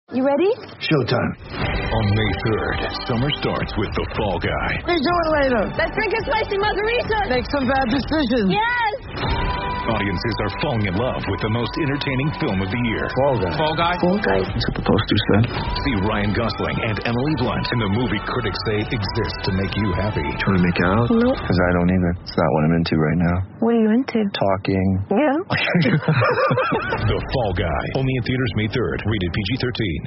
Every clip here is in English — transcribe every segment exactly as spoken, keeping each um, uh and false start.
You ready? Showtime. On May third, summer starts with The Fall Guy. What are you doing later? Let's drink a spicy margarita. Make some bad decisions. Yes! Audiences are falling in love with the most entertaining film of the year. Fall Guy. Fall Guy? Fall Guy. That's what the poster said. See Ryan Gosling and Emily Blunt in the movie critics say exists to make you happy. Trying to make it out? Nope. Because I don't either. It's not what I'm into right now. What are you into? Talking. Yeah. The Fall Guy. Only in theaters May third. Rated P G thirteen.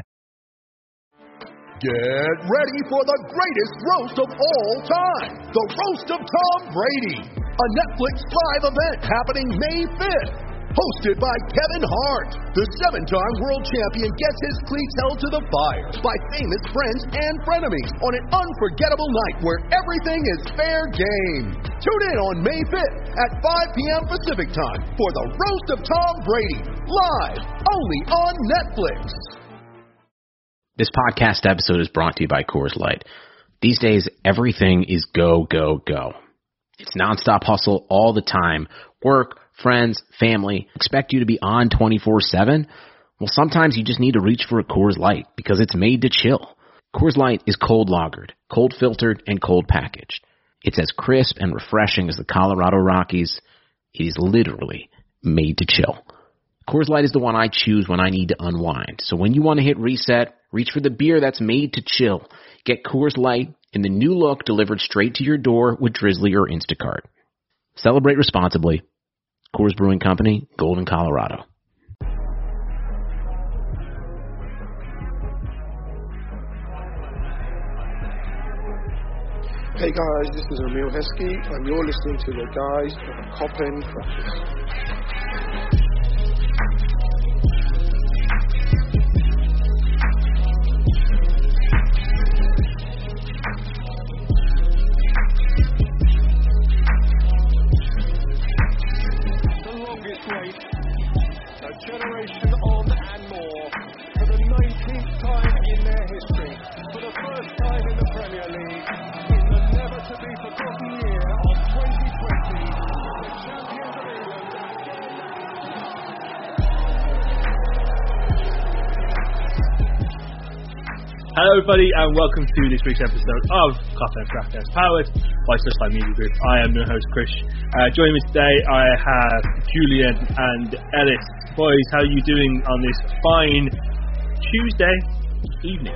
Get ready for the greatest roast of all time, the Roast of Tom Brady, a Netflix live event happening May fifth, hosted by Kevin Hart. The seven-time world champion gets his cleats held to the fire by famous friends and frenemies on an unforgettable night where everything is fair game. Tune in on May fifth at five p.m. Pacific time for the Roast of Tom Brady, live only on Netflix. This podcast episode is brought to you by Coors Light. These days, everything is go, go, go. It's nonstop hustle all the time. Work, friends, family expect you to be on twenty-four seven. Well, sometimes you just need to reach for a Coors Light because it's made to chill. Coors Light is cold lagered, cold filtered, and cold packaged. It's as crisp and refreshing as the Colorado Rockies. It is literally made to chill. Coors Light is the one I choose when I need to unwind. So when you want to hit reset, reach for the beer that's made to chill. Get Coors Light in the new look delivered straight to your door with Drizzly or Instacart. Celebrate responsibly. Coors Brewing Company, Golden, Colorado. Hey guys, this is Emil Heskey, and you're listening to the guys of Coppin Practice. Generation on and more for the nineteenth time in their history, for the first time in the Premier League, in the never-to-be-forgotten year of twenty twenty, the champions of England. Hello everybody and welcome to this week's episode of Coffee and Crafters, powered by Touchline Media Group. I am your host Chris. Uh, joining me today I have Julian and Ellis. Boys, how are you doing on this fine Tuesday evening?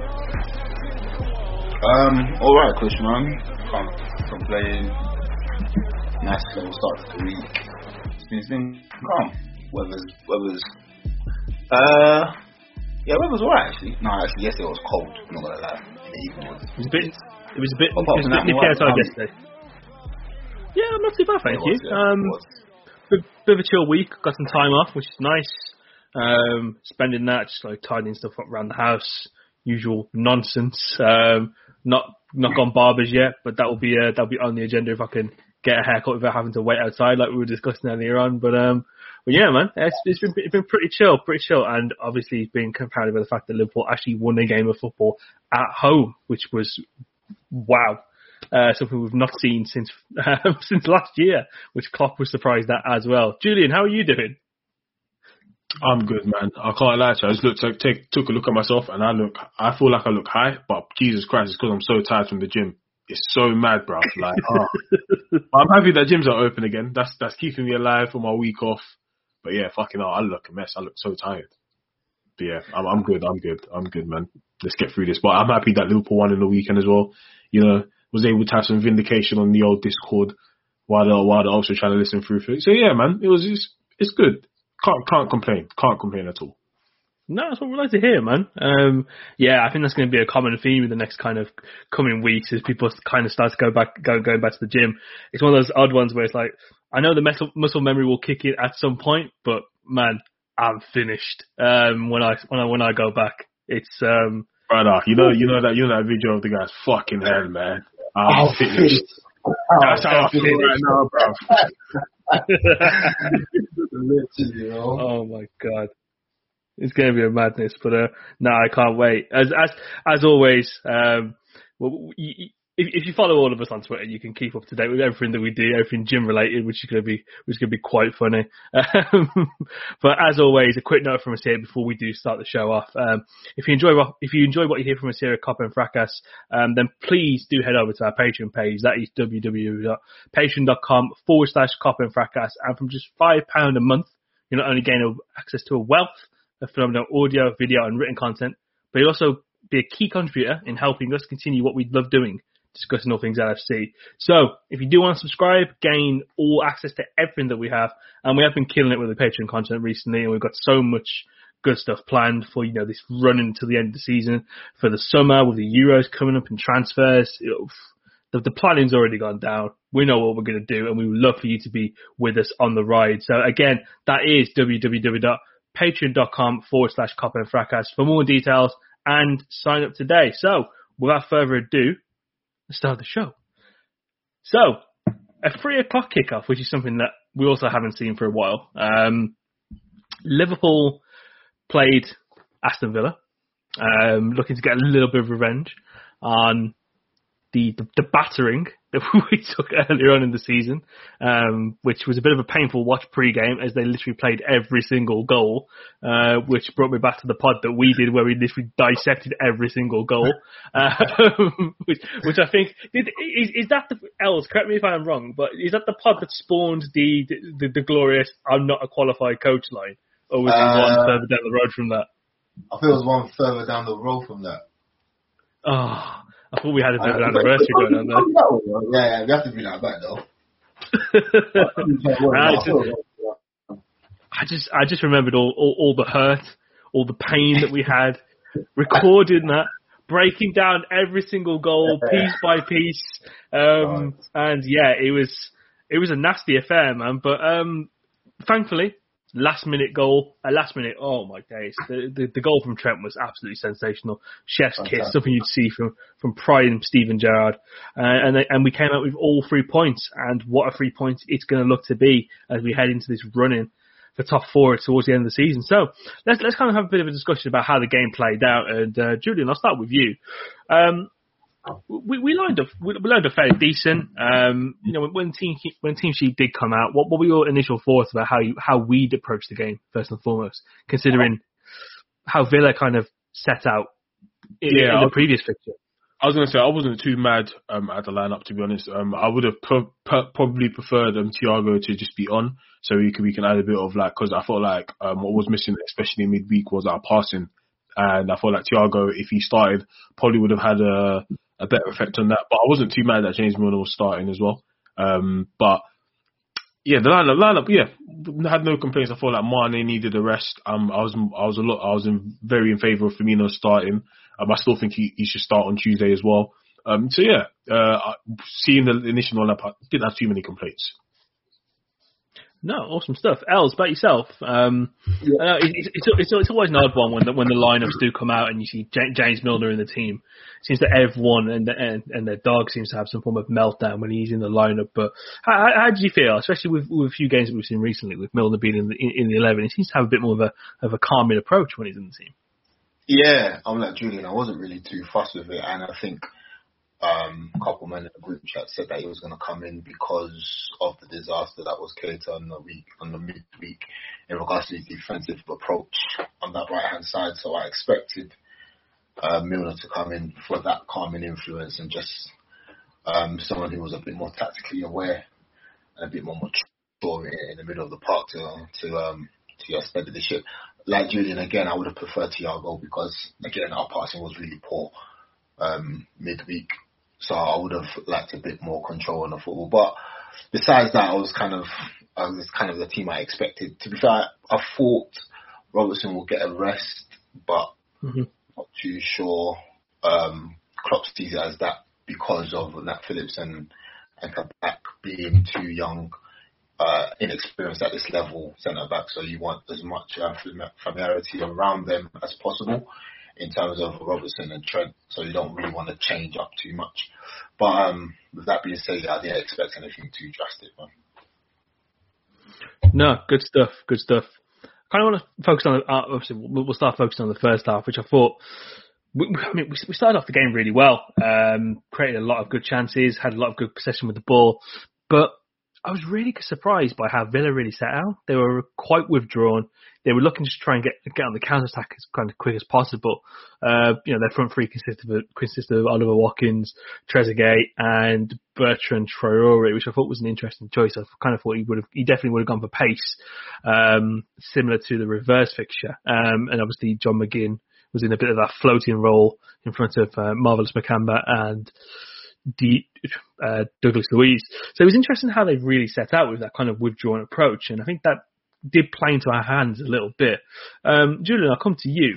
Um, alright Chris, man. Can't complain. Nice little start to the week. It's been, it's been calm. Weather's, weather's, uh, yeah, weather's alright actually. No, actually, yesterday it was cold. I'm not gonna lie. The evening was. It was a bit. It was a bit. Oh, it was a bit nippy outside yesterday. Yeah, I'm not too bad, thank you. Um, bit, bit of a chill week. Got some time off, which is nice. Um, spending that just like tidying stuff up around the house. Usual nonsense. Um, not not gone barbers yet, but that will be uh, that'll be on the agenda if I can get a haircut without having to wait outside, like we were discussing earlier on. But um. But yeah, man, it's, it's been it's been pretty chill, pretty chill, and obviously being compounded by the fact that Liverpool actually won a game of football at home, which was wow, uh, something we've not seen since um, since last year, which Klopp was surprised at as well. Julian, how are you doing? I'm good, man. I can't lie to you. I just looked, took, take, took a look at myself, and I look, I feel like I look high, but Jesus Christ, it's because I'm so tired from the gym. It's so mad, bro. Like, oh. I'm happy that gyms are open again. That's that's keeping me alive for my week off. But yeah, fucking hell, I look a mess. I look so tired. But yeah, I'm, I'm good. I'm good. I'm good, man. Let's get through this. But I'm happy that Liverpool won in the weekend as well. You know, was able to have some vindication on the old Discord while the while the also trying to listen through it. So yeah, man, it was it's, it's good. Can't can't complain. Can't complain at all. No, that's what we like to hear, man. Um, yeah, I think that's going to be a common theme in the next kind of coming weeks as people kind of start to go back, go going back to the gym. It's one of those odd ones where it's like, I know the muscle, muscle memory will kick in at some point, but man, I'm finished. Um, when I when I when I go back, it's um. Brother, you know you know that you know that video of the guy's fucking hell, man. I'm oh, finished. Oh, that's how I feel right now, bro. Oh my god. It's going to be a madness, but uh, no, I can't wait. As as as always, um, well, you, if, if you follow all of us on Twitter, you can keep up to date with everything that we do, everything gym related, which is going to be which is going to be quite funny. Um, but as always, a quick note from us here before we do start the show off. Um, if you enjoy what if you enjoy what you hear from us here at Copper and Fracas, um, then please do head over to our Patreon page. That is www.patreon.com forward slash Copper and Fracas, and from just five pound a month, you're not only gaining access to a wealth of phenomenal audio, video, and written content, but you'll also be a key contributor in helping us continue what we love doing, discussing all things L F C. So, if you do want to subscribe, gain all access to everything that we have, and we have been killing it with the Patreon content recently, and we've got so much good stuff planned for, you know, this run until the end of the season, for the summer, with the Euros coming up and transfers. You know, the, the planning's already gone down. We know what we're going to do, and we would love for you to be with us on the ride. So, again, that is www.patreon.com forward slash Copper and Fracas for more details and sign up today. So, without further ado, let's start the show. So, a three o'clock kickoff, which is something that we also haven't seen for a while. Um, Liverpool played Aston Villa, um, looking to get a little bit of revenge on the, the, the battering that we took earlier on in the season, um, which was a bit of a painful watch pre-game as they literally played every single goal, uh, which brought me back to the pod that we did where we literally dissected every single goal, um, which, which I think, did, is, is that the, Els, correct me if I'm wrong, but is that the pod that spawned the, the, the glorious I'm not a qualified coach line? Or was it uh, one further down the road from that? I think it was one further down the road from that. Oh, I thought we had a bit of an anniversary going on there. Yeah, yeah, we have to bring that back though. I, just, I just, I just remembered all, all, all the hurt, all the pain that we had, recording that, breaking down every single goal piece by piece, um, and yeah, it was, it was a nasty affair, man. But um, thankfully, last minute goal, a last minute, oh my days. The, the the goal from Trent was absolutely sensational. Chef's kiss, okay. Something you'd see from, from prime Steven Gerrard. Uh, and they, and we came out with all three points. And what a three points it's going to look to be as we head into this run-in for top four towards the end of the season. So let's let's kind of have a bit of a discussion about how the game played out. And uh, Julian, I'll start with you. Um, We, we lined up, we lined up fairly decent. Um, you know, when team when team sheet did come out, what, what were your initial thoughts about how you, how we'd approach the game first and foremost, considering how Villa kind of set out in, yeah, in the previous fixture? I was going to say I wasn't too mad um, at the lineup, to be honest. Um, I would have pro- pro- probably preferred um, Thiago to just be on, so we can we can add a bit of like, because I felt like um, what was missing, especially midweek, was our passing, and I felt like Thiago, if he started, probably would have had a a better effect on that. But I wasn't too mad that James Milner was starting as well. Um, but yeah, the lineup, lineup, yeah, had no complaints. I felt like Mane needed a rest. Um, I was, I was a lot, I was in, very in favour of Firmino starting. Um, I still think he, he should start on Tuesday as well. Um, so yeah, uh, seeing the initial lineup, I didn't have too many complaints. No, awesome stuff. Els, about yourself. Um, yeah. uh, it's, it's, it's, it's always an odd one when the, when the lineups do come out and you see J- James Milner in the team. It seems that everyone and, and and their dog seems to have some form of meltdown when he's in the lineup. But how, how did you feel, especially with, with a few games that we've seen recently, with Milner being in the, in, in the eleven? He seems to have a bit more of a of a calming approach when he's in the team. Yeah, I'm like Julian. I wasn't really too fussed with it, and I think Um, a couple men in the group chat said that he was going to come in because of the disaster that was Keita on the week, on the midweek, in regards to his defensive approach on that right hand side. So I expected uh, Milner to come in for that calming influence and just um, someone who was a bit more tactically aware and a bit more mature in the middle of the park to to um, to steady the ship. Like Julian, again, I would have preferred Thiago because again our passing was really poor um, midweek. So I would have liked a bit more control on the football. But besides that, I was kind of, I was kind of the team I expected. To be fair, I, I thought Robertson will get a rest, but mm-hmm. not too sure. Um, Klopp sees it as that because of Nat Phillips and and Kabak being too young, uh, inexperienced at this level, centre back. So you want as much uh, familiarity around them as possible in terms of Robertson and Trent, so you don't really want to change up too much. But um, with that being said, I didn't expect anything too drastic, man. No, good stuff, good stuff. I kind of want to focus on, uh, obviously, we'll start focusing on the first half, which I thought we, I mean, we, we started off the game really well, um, created a lot of good chances, had a lot of good possession with the ball, but I was really surprised by how Villa really set out. They were quite withdrawn. They were looking to try and get get on the counter attack as kind of quick as possible. Uh, you know, their front three consisted of consisted of Oliver Watkins, Trezeguet, and Bertrand Traore, which I thought was an interesting choice. I kind of thought he would have, he definitely would have gone for pace, um, similar to the reverse fixture. Um, and obviously John McGinn was in a bit of that floating role in front of uh, Marvelous Makamba and D, uh, Douglas Luiz. So it was interesting how they really set out with that kind of withdrawn approach, and I think that did play into our hands a little bit. Um, Julian, I'll come to you.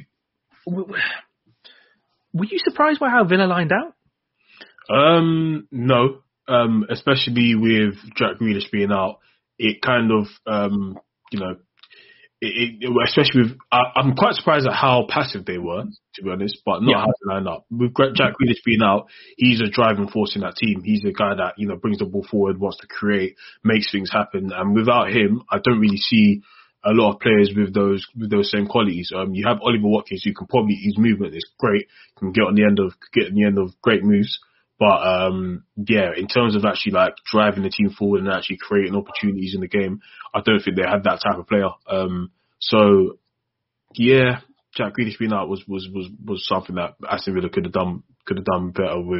Were you surprised by how Villa lined out? Um, no, um, especially with Jack Grealish being out. It kind of, um, you know, It, it, especially with, I, I'm quite surprised at how passive they were, to be honest, but not yeah. how to line up. With Jack Grealish being out, he's a driving force in that team. He's a guy that, you know, brings the ball forward, wants to create, makes things happen. And without him, I don't really see a lot of players with those with those same qualities. Um, you have Oliver Watkins, who can probably, his movement is great, can get on the end of get on the end of great moves. But um, yeah, in terms of actually like driving the team forward and actually creating opportunities in the game, I don't think they had that type of player. Um, so yeah, Jack Grealish being out was, was, was, was something that Aston Villa could have done could have done better with.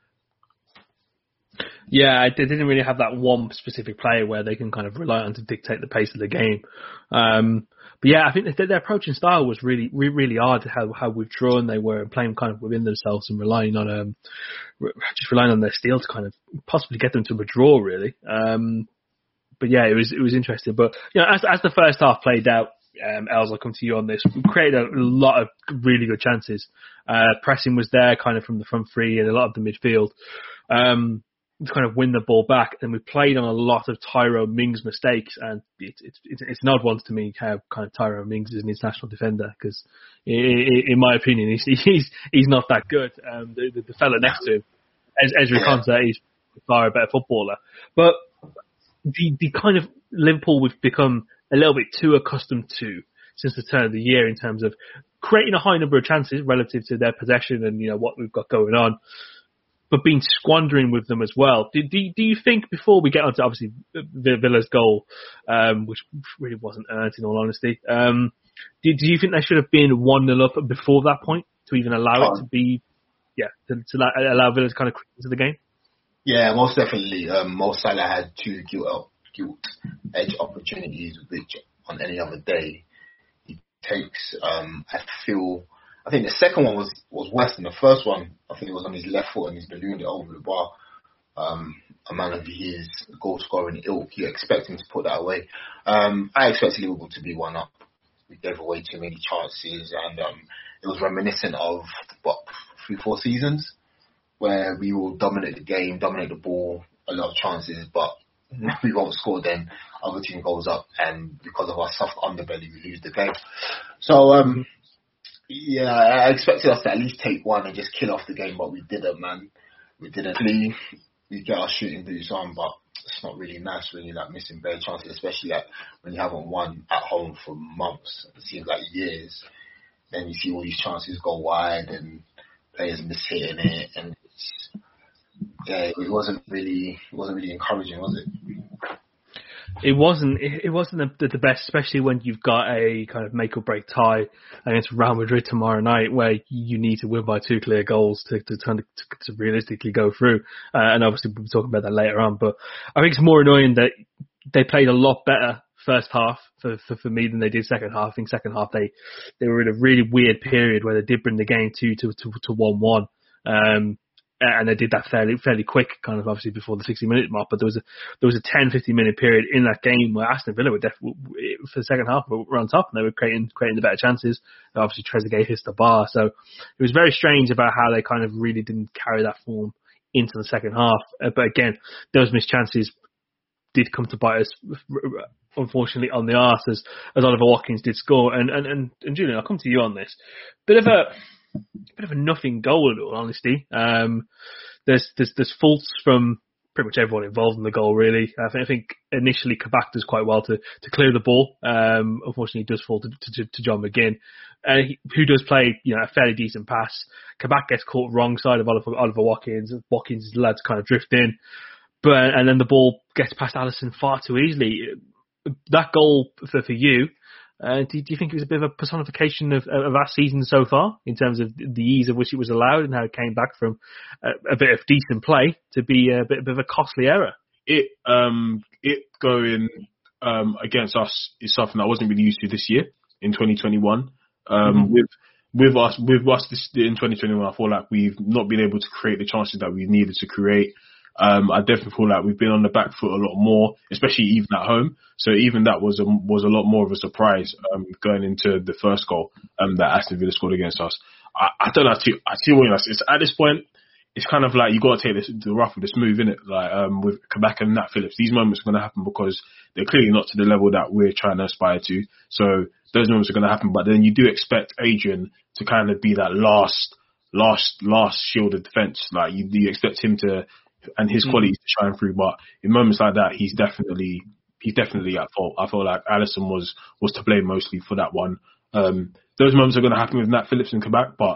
Yeah, they didn't really have that one specific player where they can kind of rely on to dictate the pace of the game. Um, but yeah, I think that their approach and style was really, really, really odd. How how withdrawn they were and playing kind of within themselves and relying on um, just relying on their steel to kind of possibly get them to withdraw. Really, um, but yeah, it was it was interesting. But you know, as as the first half played out, um, Els, I'll come to you on this. We created a lot of really good chances. Uh, pressing was there, kind of from the front three and a lot of the midfield. Um, to kind of win the ball back, and we played on a lot of Tyrone Mings mistakes, and it's it's it's, it's an odd one to me how kind of Tyrone Mings is an international defender, because in my opinion he's he's he's not that good. Um, the, the, the fella next to him, Ezri Konsa, is far a better footballer, but the the kind of Liverpool we've become a little bit too accustomed to since the turn of the year in terms of creating a high number of chances relative to their possession and you know what we've got going on, but been squandering with them as well. Do, do, do you think, before we get on to obviously Villa's goal, um, which really wasn't earned in all honesty, um, do, do you think they should have been one nil up before that point to even allow it to be, yeah, to, to allow Villa to kind of creep into the game? Yeah, most definitely. Um, Mo Salah had two gilt, gilt edge opportunities, which on any other day he takes. Um, I feel... I think the second one was, was worse than the first one. I think it was on his left foot and he's ballooned it over the bar. Um, a man of his goal scoring ilk, you expect him to put that away. Um, I expected Liverpool to be one up. We gave away too many chances, and um, it was reminiscent of what three, four seasons where we will dominate the game, dominate the ball, a lot of chances, but we won't score. Then other team goes up, and because of our soft underbelly, we lose the game. So. Um, Yeah, I expected us to at least take one and just kill off the game, but we didn't, man. We didn't. We, we get our shooting boots on, but it's not really nice when you're like missing bare chances, especially like when you haven't won at home for months. It seems like years. Then you see all these chances go wide and players miss hitting it, and it's, yeah, it wasn't really, it wasn't really encouraging, was it? It wasn't. It wasn't the, the best, especially when you've got a kind of make or break tie against Real Madrid tomorrow night, where you need to win by two clear goals to to, turn, to, to realistically go through. Uh, and obviously we'll be talking about that later on. But I think it's more annoying that they played a lot better first half for, for, for me than they did second half. I think second half they they were in a really weird period where they did bring the game to to to, to one one. Um, And they did that fairly fairly quick, kind of obviously before the sixty minute mark. But there was a there was a ten, fifteen minute period in that game where Aston Villa were definitely, for the second half, were on top, and they were creating creating the better chances. Obviously Trezeguet hits the bar, so it was very strange about how they kind of really didn't carry that form into the second half. But again, those missed chances did come to bite us, unfortunately, on the arse, as as Oliver Watkins did score. And and and, and Julian, I'll come to you on this. Bit of a bit of a nothing goal, in all honesty. Um, there's there's there's faults from pretty much everyone involved in the goal, really. I think, I think initially Kabak does quite well to, to clear the ball. Um, unfortunately, it does fall to, to, to John McGinn, uh, he, who does play, you know, a fairly decent pass. Kabak gets caught wrong side of Oliver, Oliver Watkins. Watkins' lads kind of drift in, but and then the ball gets past Alisson far too easily. That goal for, for you, uh, do, do you think it was a bit of a personification of, of our season so far in terms of the ease of which it was allowed and how it came back from a, a bit of decent play to be a bit, a bit of a costly error? It um it going um against us is something I wasn't really used to this year in twenty twenty-one. Um, mm-hmm. with with us with us this in twenty twenty-one, I feel like we've not been able to create the chances that we needed to create. Um, I definitely feel like we've been on the back foot a lot more, especially even at home. So even that was a, was a lot more of a surprise um, going into the first goal um, that Aston Villa scored against us. I, I don't know. I see, I see what you're saying. At this point, it's kind of like you got to take this, the rough with the smooth, innit? Like um, with Kabak and Nat Phillips, these moments are going to happen because they're clearly not to the level that we're trying to aspire to. So those moments are going to happen. But then you do expect Adrian to kind of be that last, last, last shield of defence. Like you, you expect him to. And his qualities to shine through, but in moments like that, he's definitely he's definitely at fault. I feel like Alisson was was to blame mostly for that one. Um, those moments are going to happen with Nat Phillips and Kabak, but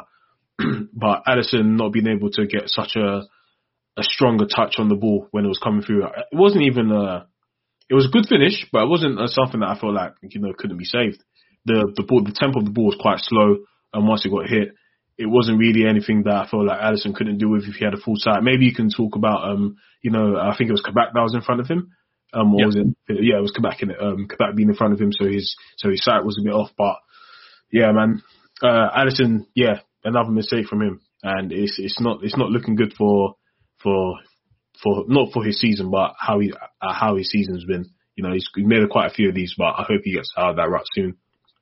but Alisson not being able to get such a a stronger touch on the ball when it was coming through. It wasn't even a it was a good finish, but it wasn't a, something that I felt like you know couldn't be saved. The the ball the tempo of the ball was quite slow, and once it got hit. It wasn't really anything that I felt like Alisson couldn't do with if he had a full sight. Maybe you can talk about, um, you know, I think it was Kabak that was in front of him. Um, or yep. was it? Yeah, it was Kabak in it. Um, Kabak being in front of him, so his so his sight was a bit off. But yeah, man, uh, Alisson, yeah, another mistake from him, and it's it's not it's not looking good for for for not for his season, but how he uh, how his season's been. You know, he's made a, quite a few of these, but I hope he gets out of that rut soon.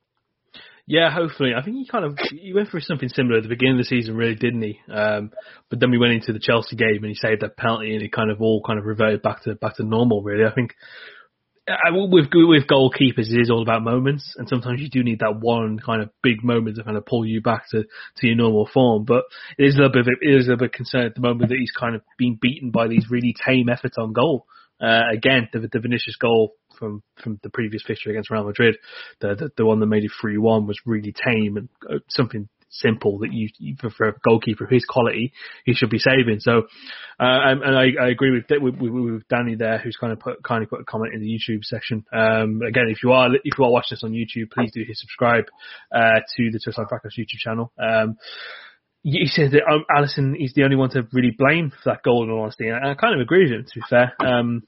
Yeah, hopefully. I think he kind of he went through something similar at the beginning of the season, really, didn't he? Um, but then we went into the Chelsea game and he saved that penalty, and it kind of all kind of reverted back to back to normal. Really, I think uh, with with goalkeepers, it is all about moments, and sometimes you do need that one kind of big moment to kind of pull you back to, to your normal form. But it is a little bit it is a little bit concerned at the moment that he's kind of been beaten by these really tame efforts on goal. Uh, again, the, the Vinicius goal from, from the previous fixture against Real Madrid, the, the, the one that made it three one was really tame and uh, something simple that you, you, for a goalkeeper of his quality, he should be saving. So, uh, and, and I, I agree with, with, with, with Danny there, who's kind of put, kindly put a comment in the YouTube section. Um, again, if you are, if you are watching this on YouTube, please do hit subscribe, uh, to the Touchline Fracas YouTube channel. Um, He said that um, Alisson is the only one to really blame for that goal, in all honesty. And I kind of agree with him, to be fair. Um,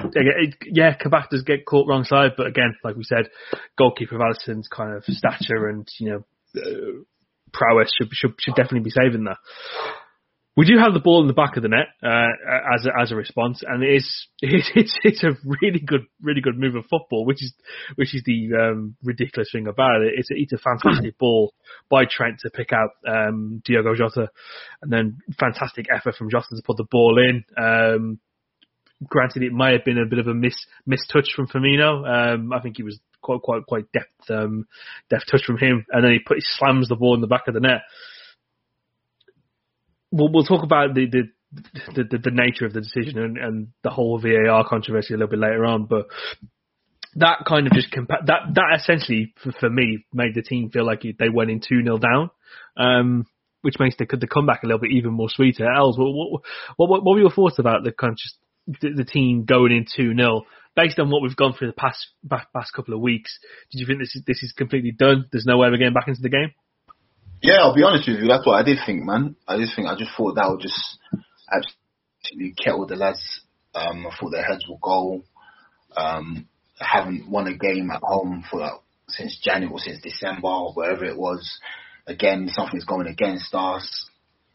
yeah, Kabak does get caught wrong side, but again, like we said, goalkeeper of Alisson's kind of stature and, you know, uh, prowess should, should should definitely be saving that. We do have the ball in the back of the net uh, as a, as a response, and it is it's it's a really good really good move of football, which is which is the um, ridiculous thing about it. It's a, it's a fantastic ball by Trent to pick out um, Diogo Jota, and then fantastic effort from Jota to put the ball in. Um, granted, it might have been a bit of a miss miss touch from Firmino. Um, I think he was quite quite quite deft um, deft touch from him, and then he put he slams the ball in the back of the net. We'll, we'll talk about the the, the, the, the nature of the decision and, and the whole V A R controversy a little bit later on, but that kind of just compa- that that essentially for, for me made the team feel like they went in two nil down, um, which makes the, the comeback a little bit even more sweeter. Els, what what, what, what were your thoughts about the kind of just the, the team going in two nil based on what we've gone through the past past couple of weeks? Did you think this is this is completely done? There's no way we're getting back into the game? Yeah, I'll be honest with you. That's what I did think, man. I just think I just thought that would just absolutely kettle the lads. Um, I thought their heads will go. Um, haven't won a game at home for like, since January or since December or wherever it was. Again, something's going against us.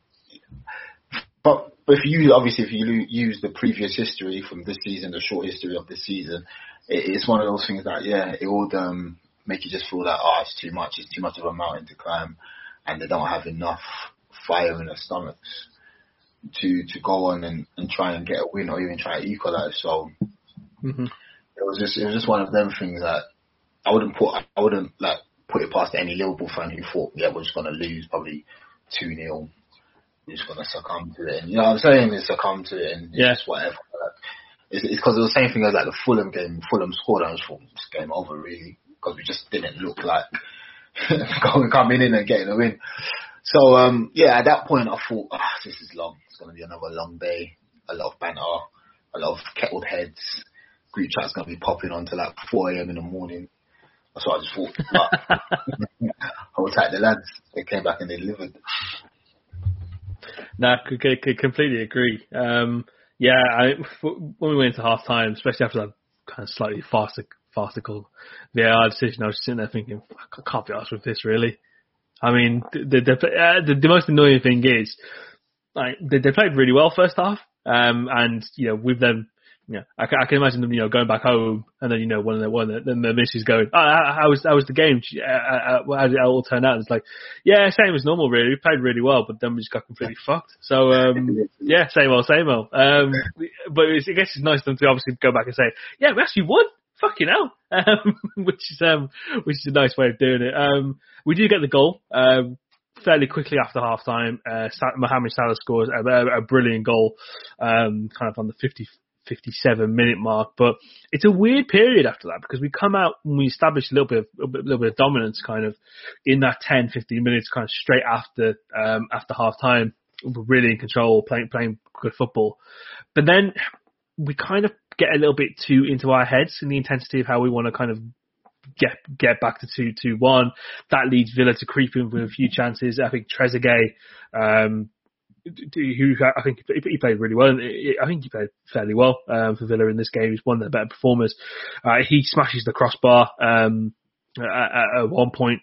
But, but if you obviously if you use the previous history from this season, the short history of this season, it, it's one of those things that yeah, it would um, make you just feel that oh, it's too much. It's too much of a mountain to climb. And they don't have enough fire in their stomachs to to go on and, and try and get a win or even try to equalise. So mm-hmm. it was just it was just one of them things that I wouldn't put I wouldn't like put it past any Liverpool fan who thought yeah we're just gonna lose probably two nil you're just gonna succumb to it. And, you know what I'm saying? Is succumb to it and it's yeah. just whatever. Like, it's because it was the same thing as like the Fulham game. Fulham scored and I just thought it's game over really because we just didn't look like going coming in and getting a win. So um, yeah, at that point I thought, ah, oh, this is long. It's gonna be another long day. A lot of banter, a lot of kettled heads. Group chat's gonna be popping on till like four a.m. in the morning. That's what I just thought. But I was like the lads. They came back and they delivered. No, I could, could completely agree. Um, yeah, I, when we went into half time, especially after that kind of slightly farcical, farcical V A R decision, I was sitting there thinking, I can't be asked with this really. I mean, the the, uh, the the most annoying thing is, like, they, they played really well first half, um, and you know, with them. Yeah, I can, I can imagine them, you know, going back home and then, you know, one of the one of the, then the missus going, oh, how, how was how was the game? Uh, how did it all turn out? It's like, yeah, same as normal, really. We played really well, but then we just got completely fucked. So, um, yeah, same old, same old. Um, but it's, I guess it's nice for them to obviously go back and say, yeah, we actually won. Fucking hell, um, which is um, which is a nice way of doing it. Um, we do get the goal. Um, Fairly quickly after half time, uh, Mohamed Salah scores a, a, a brilliant goal, um, kind of on the fifty, fifty-seven minute mark. But it's a weird period after that because we come out and we establish a little bit of, a little bit of dominance kind of in that ten, fifteen minutes kind of straight after, um, after half time. We're really in control, playing, playing good football. But then we kind of get a little bit too into our heads in the intensity of how we want to kind of get get back to two two one. That leads Villa to creep in with a few chances. I think Trezeguet, um, who I think he played really well. I think he played fairly well um, for Villa in this game. He's one of the better performers. Uh, he smashes the crossbar um, at, at one point.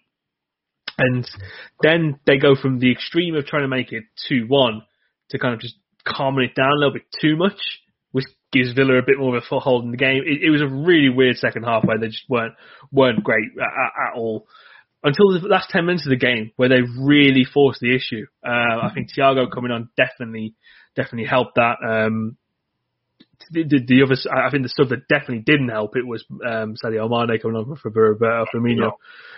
And then they go from the extreme of trying to make it two one to kind of just calming it down a little bit too much, which gives Villa a bit more of a foothold in the game. It, it was a really weird second half where they just weren't weren't great at, at all until the last ten minutes of the game where they really forced the issue. Uh, I think Thiago coming on definitely definitely helped that. Um, the, the, the other, I think the stuff that definitely didn't help it was um, Sadio Mane coming on for Roberto Firmino.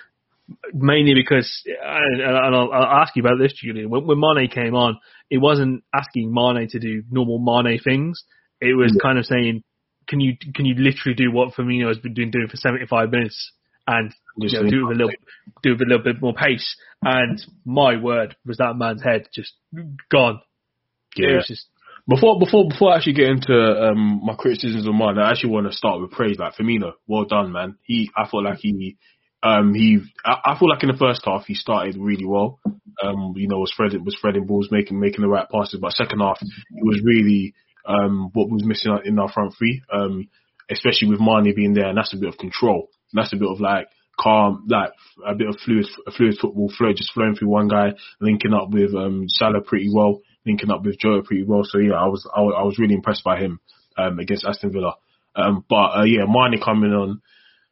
Mainly because, and I'll, I'll ask you about this, Julian, when, when Mane came on, it wasn't asking Mane to do normal Mane things. It was kind of saying, can you can you literally do what Firmino has been doing, doing for seventy-five minutes and you know, do it with a little do it with a little bit more pace? And my word, was that man's head just gone. Yeah. It was just, Before before before I actually get into um, my criticisms of Mane, I actually want to start with praise. Like Firmino, well done, man. He, I felt like he. Um, he, I, I feel like in the first half he started really well. Um, you know, was spreading, was spreading balls, making making the right passes. But second half, it was really um what was missing in our front three. Um, especially with Mane being there, and that's a bit of control. And that's a bit of like calm, like a bit of fluid, fluid football flow, just flowing through one guy, linking up with um Salah pretty well, linking up with Jota pretty well. So yeah, I was I, I was really impressed by him um against Aston Villa. Um, but uh, yeah, Mane coming on,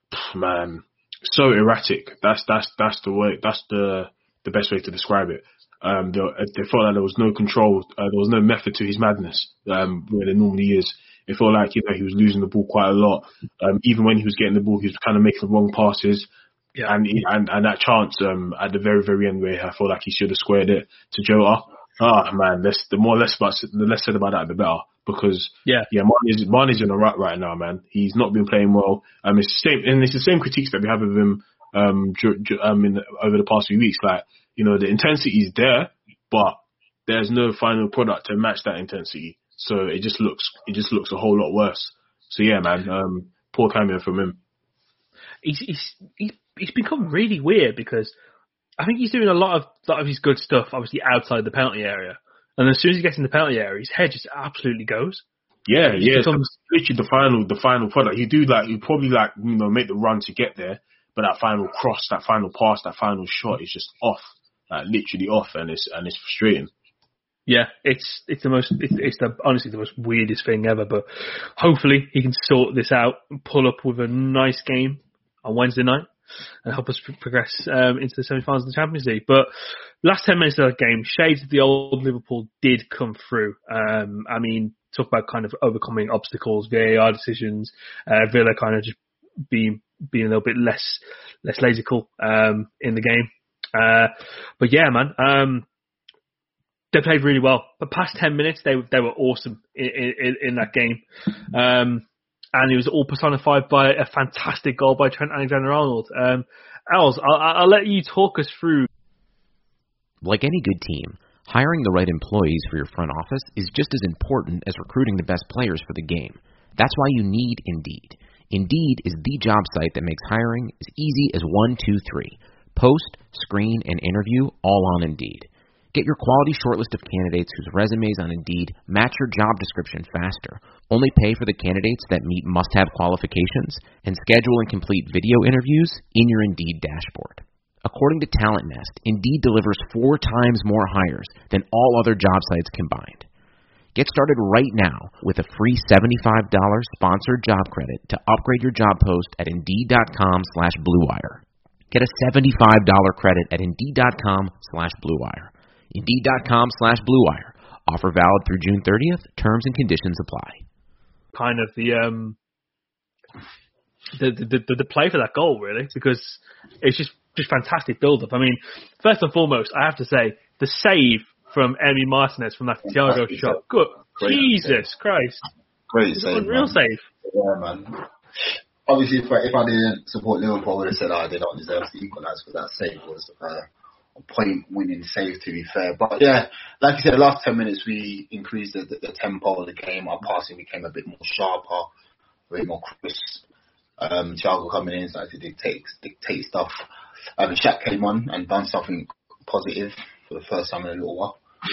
man. So erratic. That's that's that's the way. That's the the best way to describe it. Um, they, they felt like there was no control. Uh, there was no method to his madness. Um, where there normally is. It felt like you know he was losing the ball quite a lot. Um, even when he was getting the ball, he was kind of making the wrong passes. Yeah. And he, and and that chance um at the very very end where I felt like he should have squared it to Jota. Ah man, that's the more less about the less said about that the better. Because yeah, yeah, Mane's, Mane's in a rut right now, man. He's not been playing well. Um, it's the same, and it's the same critiques that we have of him um, ju- ju- um in, over the past few weeks. Like, you know, the intensity is there, but there's no final product to match that intensity. So it just looks, it just looks a whole lot worse. So yeah, man, um, poor timing from him. He's he's he's, he's become really weird because I think he's doing a lot of lot of his good stuff, obviously outside the penalty area. And as soon as he gets in the penalty area, his head just absolutely goes. Yeah, he yeah. Becomes... It's literally the final, the final product. You do like, you probably like, you know, make the run to get there, but that final cross, that final pass, that final shot is just off, like literally off, and it's and it's frustrating. Yeah, it's it's the most, it's, it's the honestly the most weirdest thing ever. But hopefully he can sort this out and pull up with a nice game on Wednesday night and help us progress um, into the semi-finals of the Champions League. But last ten minutes of that game, shades of the old Liverpool did come through. Um, I mean, talk about kind of overcoming obstacles, V A R decisions, uh, Villa kind of just being being a little bit less less lazycal um, in the game. Uh, but yeah, man, um, they played really well. The past ten minutes, they they were awesome in, in, in that game. Um, and it was all personified by a fantastic goal by Trent Alexander-Arnold. Um, Els, I'll, I'll let you talk us through. Like any good team, hiring the right employees for your front office is just as important as recruiting the best players for the game. That's why you need Indeed. Indeed is the job site that makes hiring as easy as one, two, three. Post, screen, and interview all on Indeed. Get your quality shortlist of candidates whose resumes on Indeed match your job description faster. Only pay for the candidates that meet must-have qualifications, and schedule and complete video interviews in your Indeed dashboard. According to Talent Nest, Indeed delivers four times more hires than all other job sites combined. Get started right now with a free seventy-five dollars sponsored job credit to upgrade your job post at Indeed.com slash Blue Wire. Get a seventy-five dollars credit at Indeed.com slash Blue Wire. Indeed.com slash Blue Wire. Offer valid through June thirtieth. Terms and conditions apply. Kind of the um the the, the, the play for that goal, really, because it's just, just fantastic build-up. I mean, first and foremost, I have to say, the save from Emi Martinez from that Thiago shot. Good. Great Jesus save. Christ. Great it's save. An unreal man. save. Yeah, man. Obviously, if I, if I didn't support Liverpool, I would have said, oh, they don't deserve to equalise, because that save was uh, a point-winning save, to be fair. But yeah, like you said, the last ten minutes we increased the, the, the tempo of the game. Our passing became a bit more sharper, a bit more crisp. Um, Thiago coming in started to dictate, dictate stuff. Um, Shaq came on and done something positive for the first time in a little while.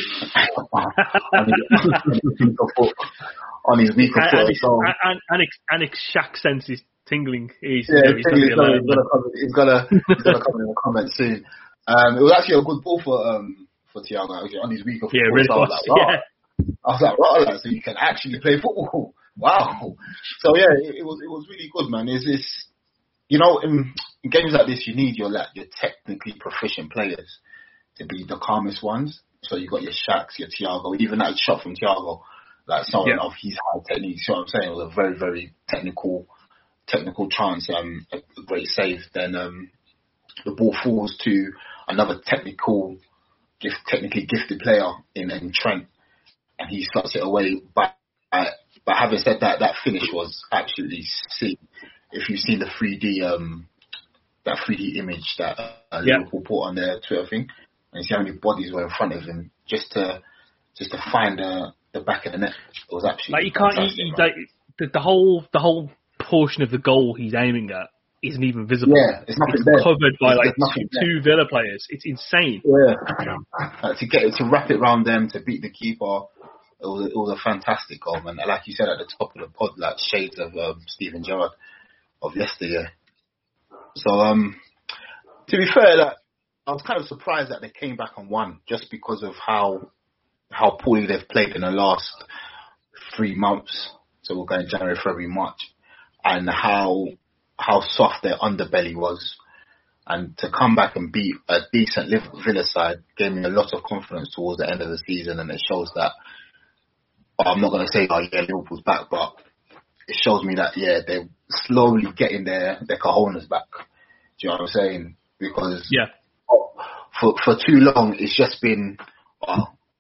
on his weaker foot. And, so. and, and, and, and Shaq senses tingling. He's, yeah, you know, he's, he's, gonna, he's, gonna come, he's gonna he's gonna come in the comments soon. Um, it was actually a good ball for um for Thiago actually, on his weaker foot. Yeah, really so I was was, like, wow. yeah. I was like, right, like, so you can actually play football. Wow. So yeah, it, it was it was really good, man. It's this, you know, in, in games like this, you need your like your technically proficient players to be the calmest ones. So you got your Shaqs, your Thiago, even that shot from Thiago, like someone yeah. of his high technique. You know what I'm saying? It was a very very technical technical chance, um, a, a great save. Then um, the ball falls to another technical, gift, technically gifted player in, in Trent, and he slots it away. But uh, but having said that, that finish was absolutely sick. If you've seen the three D um, that three D image that uh, yeah. Liverpool put on their Twitter thing, and see how many bodies were in front of him just to just to find uh, the back of the net, it was absolutely like you can't you, you, like the, the whole the whole portion of the goal he's aiming at isn't even visible. Yeah, it's, it's there. covered by it's, like two, two Villa players. It's insane. Yeah, uh, to get to wrap it around them, to beat the keeper. It was, it was a fantastic goal, man. Like you said at the top of the pod, like shades of um, Steven Gerrard of yesteryear. So, um, to be fair, like, I was kind of surprised that they came back and won, just because of how how poorly they've played in the last three months. So we're going January, February, March, and how how soft their underbelly was. And to come back and beat a decent Villa side gave me a lot of confidence towards the end of the season, and it shows that. I'm not going to say, oh yeah, Liverpool's back, but it shows me that, yeah, they're slowly getting their, their cojones back. Do you know what I'm saying? Because yeah. for for too long, it's just been uh,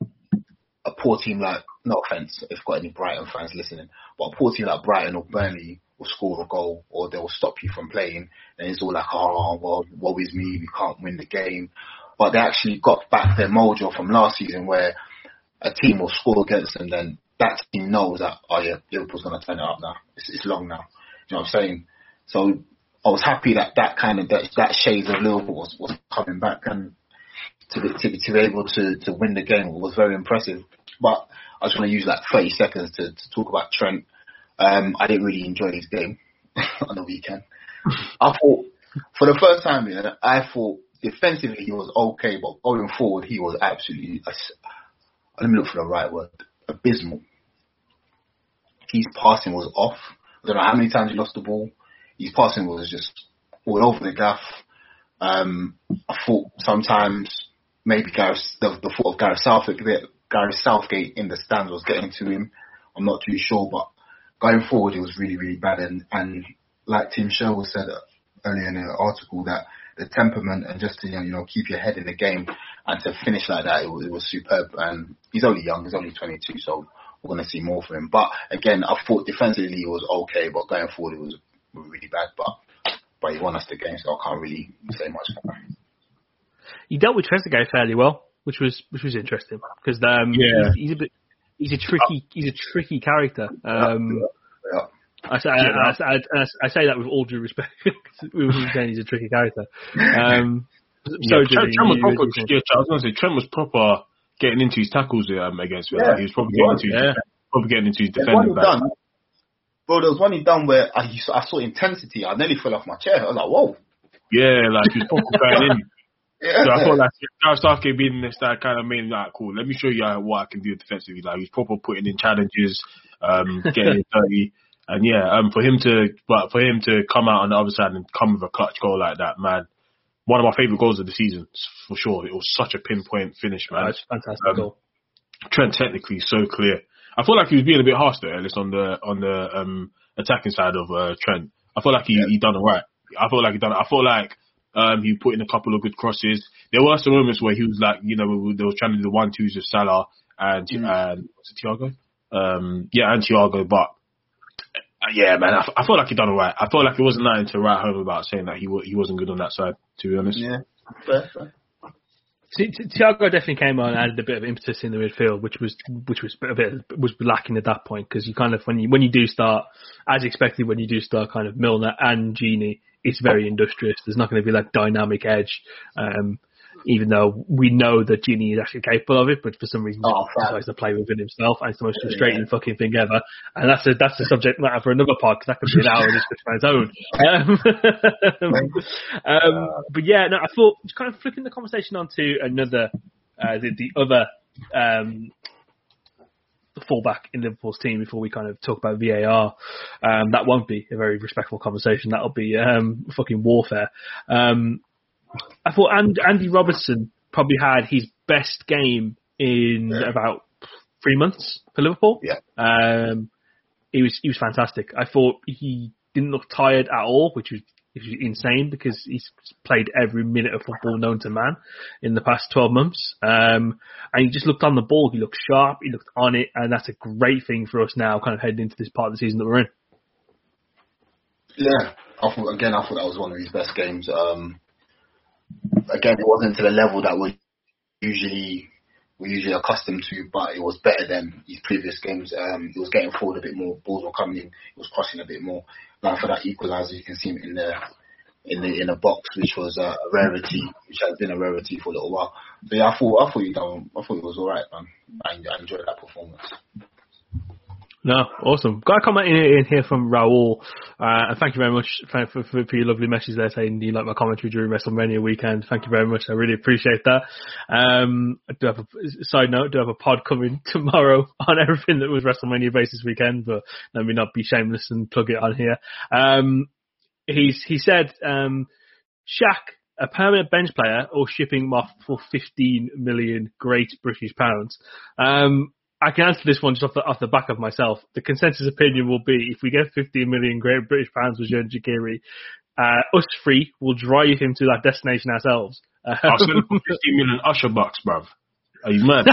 a poor team like, no offence if you've got any Brighton fans listening, but a poor team like Brighton or Burnley will score a goal or they will stop you from playing. And it's all like, oh, well, woe is me, we can't win the game. But they actually got back their mojo from last season where a team will score against them, then that team knows that, oh yeah, Liverpool's going to turn it up now. It's, it's long now. You know what I'm saying? So I was happy that that kind of, that, that shades of Liverpool was, was coming back, and to be, to be, to be able to, to win the game was very impressive. But I just want to use like thirty seconds to, to talk about Trent. Um, I didn't really enjoy his game on the weekend. I thought, for the first time, yeah, I thought defensively he was okay, but going forward he was absolutely, let me look for the right word, abysmal. His passing was off. I don't know how many times he lost the ball. His passing was just all over the gaff. Um, I thought sometimes maybe Gareth, the, the thought of Gareth Southgate, Gareth Southgate in the stands was getting to him. I'm not too sure, but going forward it was really, really bad. And, and like Tim Sherwood said earlier in the article, that the temperament and just to, you know, keep your head in the game and to finish like that, it was, it was superb. And he's only young, he's only twenty-two, so we're going to see more from him. But again, I thought defensively it was okay, but going forward it was really bad. But but he won us the game, so I can't really say much more. He dealt with Trezeguet fairly well, which was which was interesting because um, yeah. he's, he's a bit he's a tricky he's a tricky character. Um, yeah. Yeah. I say, I, I, I, I say that with all due respect. We were saying he's a tricky character. Um, so yeah, Trent, Trent was proper. Yeah, I was going to say Trent was proper getting into his tackles um, against Villa. Yeah, he was probably getting into his, yeah. probably getting into his defending back. Done, bro, there was one he done where I, I saw intensity. I nearly fell off my chair. I was like, whoa. Yeah, like he was proper going in. Yeah. So I thought like Gareth Southgate being this that kind of made like cool. Let me show you what I can do defensively. Like he's proper putting in challenges, um, getting dirty. And yeah, um, for him to, but for him to come out on the other side and come with a clutch goal like that, man, one of my favourite goals of the season, for sure. It was such a pinpoint finish, man. That's fantastic um, goal. Trent technically so clear. I feel like he was being a bit harsh though, Ellis, on the on the um, attacking side of uh, Trent. I feel like he yeah. he done it right. I feel like he done it. I feel like um, he put in a couple of good crosses. There were some moments where he was like, you know, they were trying to do the one twos with Salah and mm. and was it Thiago? Um, yeah, and Thiago, but. Yeah, man, I, f- I felt like he done it right. I felt like it wasn't nothing to write home about saying that he w- he wasn't good on that side, to be honest. Yeah, fair, fair. See, Thiago definitely came on and added a bit of impetus in the midfield, which was which was a bit was lacking at that point because you kind of when you when you do start as expected when you do start kind of Milner and Gini, it's very industrious. There's not going to be that dynamic edge. Um, Even though we know that Gini is actually capable of it, but for some reason oh, he decides to play within himself, and it's the most frustrating yeah. fucking thing ever. And that's a that's a subject matter for another pod because that could be an hour just on its own. Um, um, but yeah, no, I thought just kind of flipping the conversation onto another, uh, the, the other um, fullback in Liverpool's team before we kind of talk about V A R. Um, that won't be a very respectful conversation. That'll be um, fucking warfare. Um, I thought and, Andy Robertson probably had his best game in yeah. about three months for Liverpool. Yeah. Um, he was he was fantastic. I thought he didn't look tired at all, which was, which was insane because he's played every minute of football known to man in the past twelve months. Um, and he just looked on the ball. He looked sharp. He looked on it, and that's a great thing for us now, kind of heading into this part of the season that we're in. Yeah, I thought again. I thought that was one of his best games. Um, Again, it wasn't to the level that we're usually we're usually accustomed to, but it was better than his previous games. Um, he was getting forward a bit more, balls were coming in, he was crossing a bit more. Now for that equaliser, you can see him in the in the in a box, which was a rarity, which has been a rarity for a little while. So yeah, I thought I thought he done, I thought it was all right, man. I, I enjoyed that performance. No, awesome. Got a comment in, in here from Raul, uh, and thank you very much for, for, for your lovely message there saying you like my commentary during WrestleMania weekend. Thank you very much. I really appreciate that. Um, I do have a side note, I do have a pod coming tomorrow on everything that was WrestleMania based this weekend, but let me not be shameless and plug it on here. Um, he's, he said, um, Shaq, a permanent bench player or shipping him off for fifteen million great British pounds. Um, I can answer this one just off the, off the back of myself. The consensus opinion will be if we get fifteen million great British pounds with Xherdan Shaqiri, uh, us three will drive him to that destination ourselves. Um, I'll send him for fifteen million Usher bucks, bruv. Are you mad?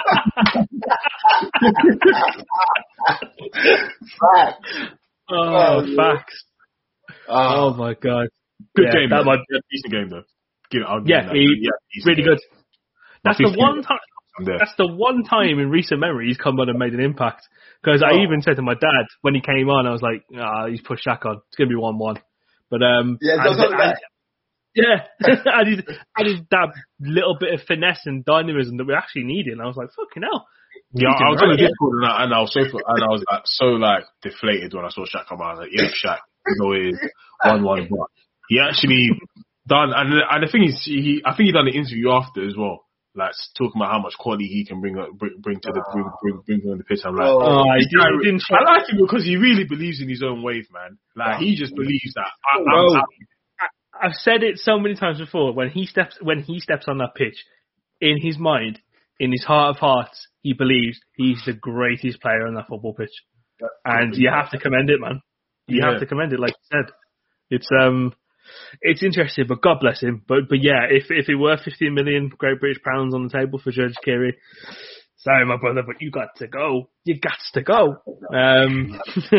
Facts. Oh, oh facts. Uh, oh my God. Good yeah, game, that might be a decent game though. Give it, I'll give yeah, that. he, yeah really game. good. That's the one time. That's the one time in recent memory he's come on and made an impact. Because oh. I even said to my dad when he came on, I was like, "Ah, oh, he's pushed Shaq on. It's gonna be one-one." But um, yeah, and, and, and, yeah, and he's added that little bit of finesse and dynamism that we actually needed. And I was like, "Fucking hell!" Yeah, I was on the Discord and I, and I was so and I was like so like deflated when I saw Shaq come on. I was like, "Yeah, Shaq, you know it is one-one." But he actually done, and and the thing is, he I think he done the interview after as well. Like talking about how much quality he can bring bring, bring to the bring, bring, bring on the pitch. I'm like, oh, oh, he didn't, he didn't I like him because he really believes in his own wave, man. Like he just believes that. I, Bro, I'm, I, I've said it so many times before. When he steps when he steps on that pitch, in his mind, in his heart of hearts, he believes he's the greatest player on that football pitch, and you have to commend it, man. You yeah. have to commend it, like you said. It's um. it's interesting, but God bless him. But but yeah, if if it were fifteen million Great British pounds on the table for George Kiri, sorry, my brother, but you got to go. You got to go. Um,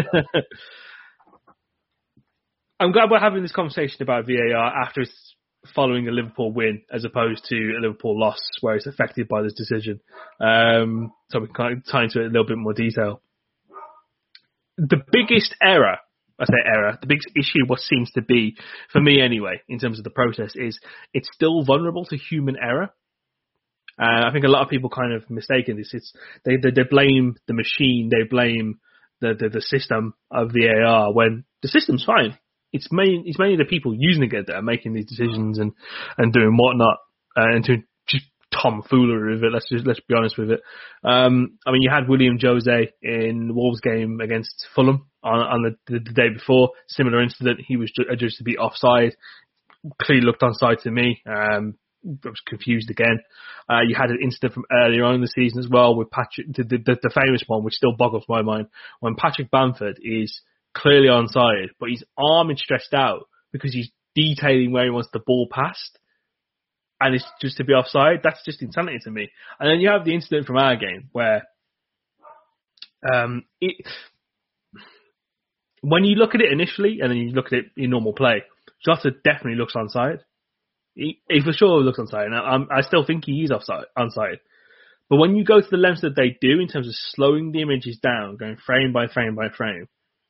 I'm glad we're having this conversation about V A R after it's following a Liverpool win as opposed to a Liverpool loss where it's affected by this decision. Um, so we can kind of tie into it in a little bit more detail. The biggest error, I say error, the biggest issue, what seems to be, for me anyway, in terms of the process, is it's still vulnerable to human error. Uh, I think a lot of people kind of mistaken this. It's they, they they blame the machine, they blame the, the, the system of V A R when the system's fine. It's main it's mainly the people using it that are making these decisions and, and doing whatnot uh, and doing just tomfoolery with it. Let's just let's be honest with it. Um, I mean, you had William Jose in the Wolves game against Fulham on, on the, the, the day before. Similar incident. He was adjudged to be offside. Clearly looked onside to me. Um, I was confused again. Uh, you had an incident from earlier on in the season as well with Patrick, the, the, the famous one, which still boggles my mind, when Patrick Bamford is clearly onside, but his arm is stretched out because he's detailing where he wants the ball passed, and it's just to be offside. That's just insanity to me. And then you have the incident from our game where, um, it, when you look at it initially and then you look at it in normal play, Jota definitely looks onside. He, he for sure looks onside, and I, I still think he is offside, onside. But when you go to the lengths that they do in terms of slowing the images down, going frame by frame by frame,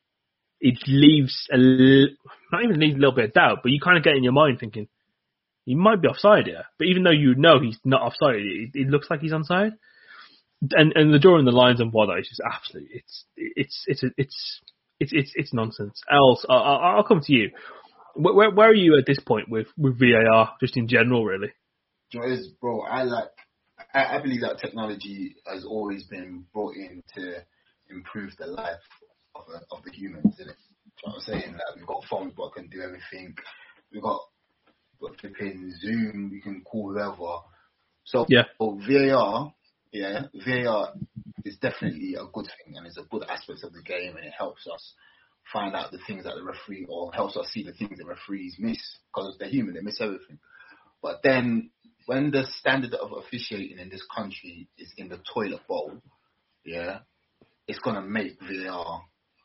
it leaves a not even leaves a little bit of doubt, but you kind of get in your mind thinking he might be offside here. But even though you know he's not offside, it, it looks like he's onside. And and the drawing the lines and whatnot is just absolutely it's it's it's it's it's it's it's, it's nonsense. Else, I'll, I'll come to you. Where where are you at this point with, with V A R, just in general, really? You know, is, bro, I like I, I believe that technology has always been brought in to improve the life of, of the humans, isn't it? You know what I'm saying? Like, we've got phones that can do everything. We've got, we've got flipping Zoom, we can call whoever. So yeah. for V A R, yeah, V A R is definitely a good thing, and it's a good aspect of the game, and it helps us find out the things that the referee, or helps us see the things the referees miss, because they're human, they miss everything. But then when the standard of officiating in this country is in the toilet bowl, yeah, it's going to make V A R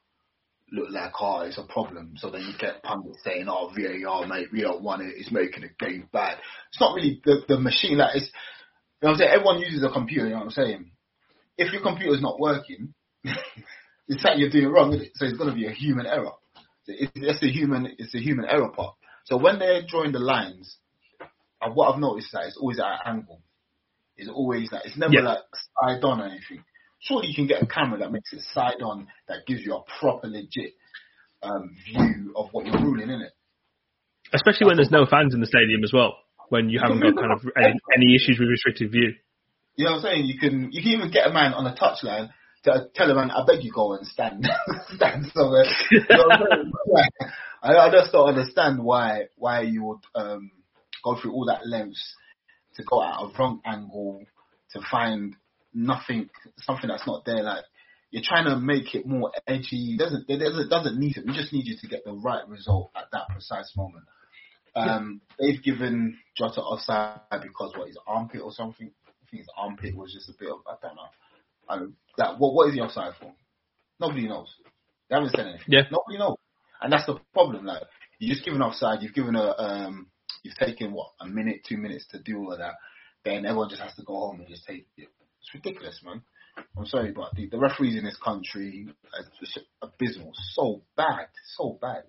look like, oh, it's a problem. So then you get pundits saying, oh, V A R, mate, we don't want it, it's making the game bad. It's not really the, the machine, like, it's, you know what I'm saying, everyone uses a computer, you know what I'm saying? If your computer's not working, it's that you're doing wrong, isn't it? So it's going to be a human error. So it's, it's the human, it's the human error part. So when they're drawing the lines, and what I've noticed is that it's always at an angle. It's always like, it's never yeah. like side on or anything. Surely you can get a camera that makes it side on, that gives you a proper legit um, view of what you're ruling, innit? Especially when there's no fans in the stadium as well. When you haven't got kind of any, any issues with restricted view. You know what I'm saying? You can you can even get a man on a touchline to tell a man, I beg you go and stand stand somewhere. You know what I'm saying? I, I just don't understand why why you would um, go through all that lengths to go at a wrong angle to find nothing, something that's not there. Like, you're trying to make it more edgy. It doesn't it doesn't, doesn't need it. We just need you to get the right result at that precise moment. Um, yeah. They've given Jota offside because what, his armpit or something? I think his armpit was just a bit of, I don't know. I don't, like, what, what is he offside for? Nobody knows. They haven't said anything. Yeah. Nobody knows. And that's the problem. Like, you're just giving offside. You've given a, um, you've taken what, a minute, two minutes to do all of that. Then everyone just has to go home and just take it. It's ridiculous, man. I'm sorry, but the, the referees in this country are just abysmal. So bad. So bad.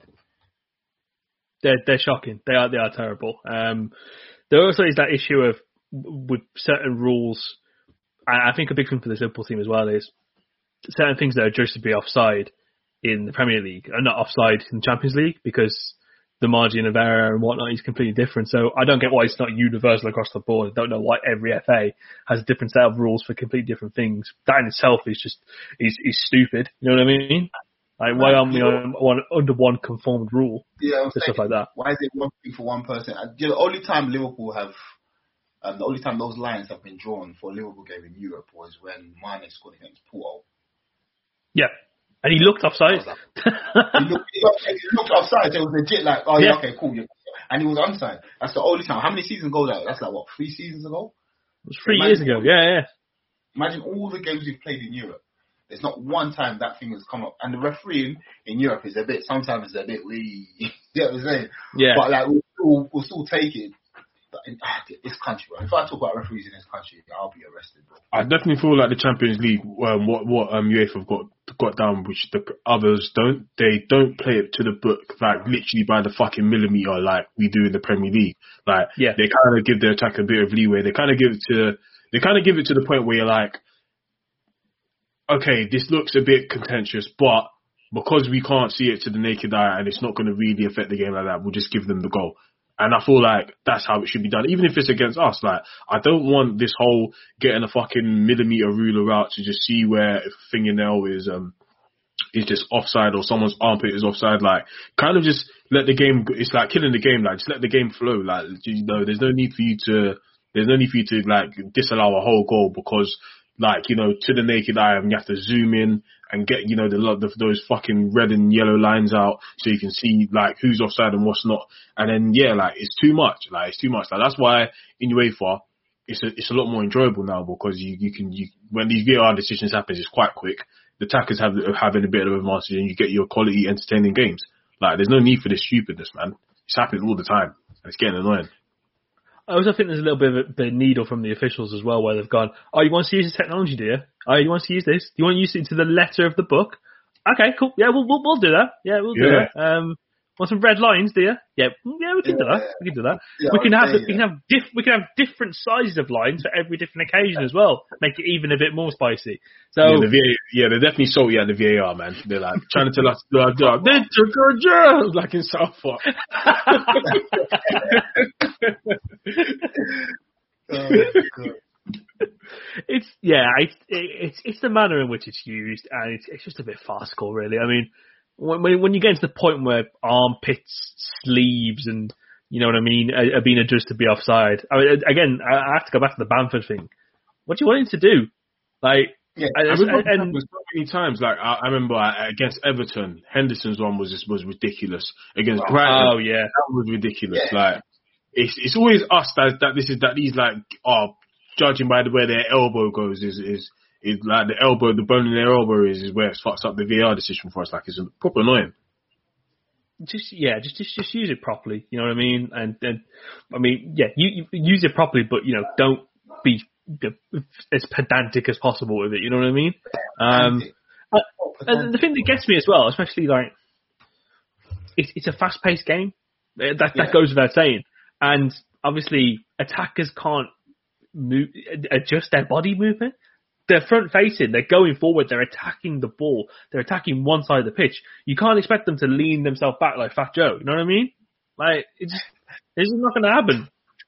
They're they're shocking. They are they are terrible. Um, there also is that issue of with certain rules. And I think a big thing for the Liverpool team as well is certain things that are judged to be offside in the Premier League are not offside in the Champions League because the margin of error and whatnot is completely different. So I don't get why it's not universal across the board. I don't know why every F A has a different set of rules for completely different things. That in itself is just is is stupid. You know what I mean? Like, why aren't we on one, under one conformed rule? Yeah, I'm saying, stuff like that. Why is it one thing for one person? You know, the only time Liverpool have, um, the only time those lines have been drawn for a Liverpool game in Europe was when Mane scored against Porto. Yeah. And he looked offside. Like, he, looked, he, looked, he looked offside. So it was legit like, oh yeah, Yeah. okay, cool. Yeah. And he was onside. That's the only time. How many seasons ago that? That's like what, three seasons ago? It was three Imagine, years ago. Yeah, yeah. Imagine all the games we've played in Europe. There's not one time that thing has come up. And the refereeing in Europe is a bit, sometimes it's a bit wee. You know what I'm saying? Yeah. But like, we'll still, we'll still take it. But in, ah, this country, bro. If I talk about referees in this country, I'll be arrested, bro. I definitely feel like the Champions League, um, what what um, UEFA have got got down, which the others don't. They don't play it to the book, like literally by the fucking millimeter, like we do in the Premier League. Like yeah. they kind of give their attack a bit of leeway. They kind of give it to. They kind of give it to the point where you're like, okay, this looks a bit contentious, but because we can't see it to the naked eye and it's not going to really affect the game like that, we'll just give them the goal. And I feel like that's how it should be done, even if it's against us. Like, I don't want this whole getting a fucking millimeter ruler out to just see where a fingernail is um is just offside or someone's armpit is offside. Like, kind of just let the game. It's like killing the game. Like, just let the game flow. Like, you know, there's no need for you to. There's no need for you to like disallow a whole goal because, like, you know, to the naked eye, you have to zoom in and get, you know, the, the those fucking red and yellow lines out so you can see like who's offside and what's not. And then yeah, like it's too much. Like it's too much. Like that's why in UEFA it's a it's a lot more enjoyable now because you you can you when these V A R decisions happen, it's quite quick. The attackers have having a bit of advantage and you get your quality entertaining games. Like there's no need for this stupidness, man. It's happening all the time and it's getting annoying. I also think there's a little bit of a, bit of needle from the officials as well, where they've gone, oh, you want to use this technology, do you? Oh, you want to use this? Do you want to use it to the letter of the book? Okay, cool. Yeah, we'll we'll, we'll do that. Yeah, we'll do Yeah. that. Um, want some red lines, do you? Yeah, yeah, we can do that. We can do that. Yeah, we can have okay, we can have diff- we can have different sizes of lines for every different occasion as well. Make it even a bit more spicy. So Yeah, the V A, yeah, they're definitely salty at the V A R, man. They're like trying to tell us, uh, uh, they took our jobs, like in South Park. Oh, God. it's yeah, it's it's it's the manner in which it's used, and it's it's just a bit farcical, really. I mean, when when, when you get to the point where armpits, sleeves, and you know what I mean, are, are being adjusted to be offside. I mean, again, I, I have to go back to the Bamford thing. What do you want him to do? Like, Yeah, I and, remember and, and, so many times, like I, I remember uh, against Everton, Henderson's one was was ridiculous. Against Brighton, oh yeah, that was ridiculous. Yeah. Like it's it's always us that that this is that these like are judging by the way their elbow goes is is is like the elbow, the bone in their elbow is is where it fucks up the V A R decision for us. Like it's proper annoying. just yeah, just just just use it properly. You know what I mean? And and I mean, yeah, you, you use it properly, but you know, don't be as pedantic as possible with it. You know what I mean? Um, and the thing that gets me as well, especially like, it's it's a fast-paced game. That that Yeah. goes without saying. And obviously, attackers can't move, adjust their body movement. They're front-facing. They're going forward. They're attacking the ball. They're attacking one side of the pitch. You can't expect them to lean themselves back like Fat Joe. You know what I mean? Like it's just, it's just not going to happen.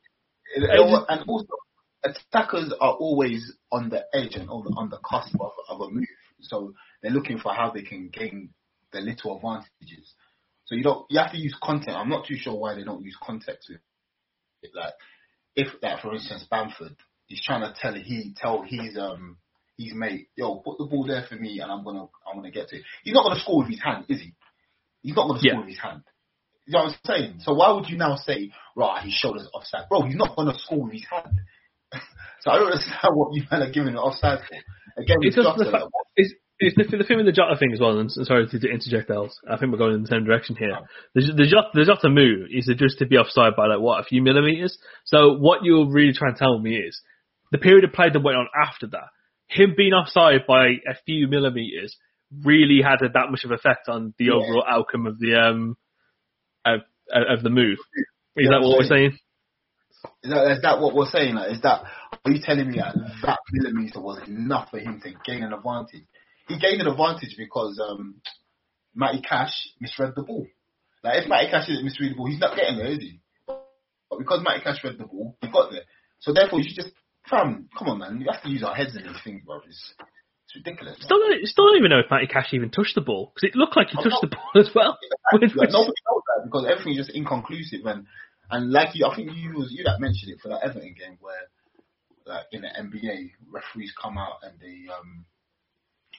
And and also, attackers are always on the edge and on the, on the cusp of, of a move. So they're looking for how they can gain the little advantages. So you don't, you have to use content. I'm not too sure why they don't use context with it. Like, if, like, for instance, Bamford, he's trying to tell he tell his um his mate, yo, put the ball there for me, and I'm gonna I'm gonna get to it. He's not gonna score with his hand, is he? He's not gonna score Yeah. with his hand. You know what I'm saying? So why would you now say, right, his shoulder's offside, bro? He's not gonna score with his hand. So I don't understand what you men are giving it offside for. Again, It's it's just the Jota, fa- it's, it's the, the thing with the Jota thing as well, and s- sorry to, to interject, Els. I think we're going in the same direction here. The, the, Jota, the Jota move is just to be offside by like, what, a few millimetres? So what you're really trying to tell me is, the period of play that went on after that, him being offside by a few millimetres really had a, that much of effect on the Yeah. overall outcome of the um of, of the move. Is Yeah, that what we're I'm saying? Is that, is that what we're saying? Like, is that, are you telling me that that millimetre was enough for him to gain an advantage? He gained an advantage because um, Matty Cash misread the ball. Like, if Matty Cash didn't misread the ball, he's not getting there, is he? But because Matty Cash read the ball, he got there. So therefore, you should just, fam, come on, man. You have to use our heads in these things, bro. It's, it's ridiculous. Man. Still don't, still don't even know if Matty Cash even touched the ball, because it looked like he I'm touched not- the ball as well. Like, nobody knows that because everything's just inconclusive, and and like you, I think you was you that mentioned it for that Everton game where, like in the N B A, referees come out and they um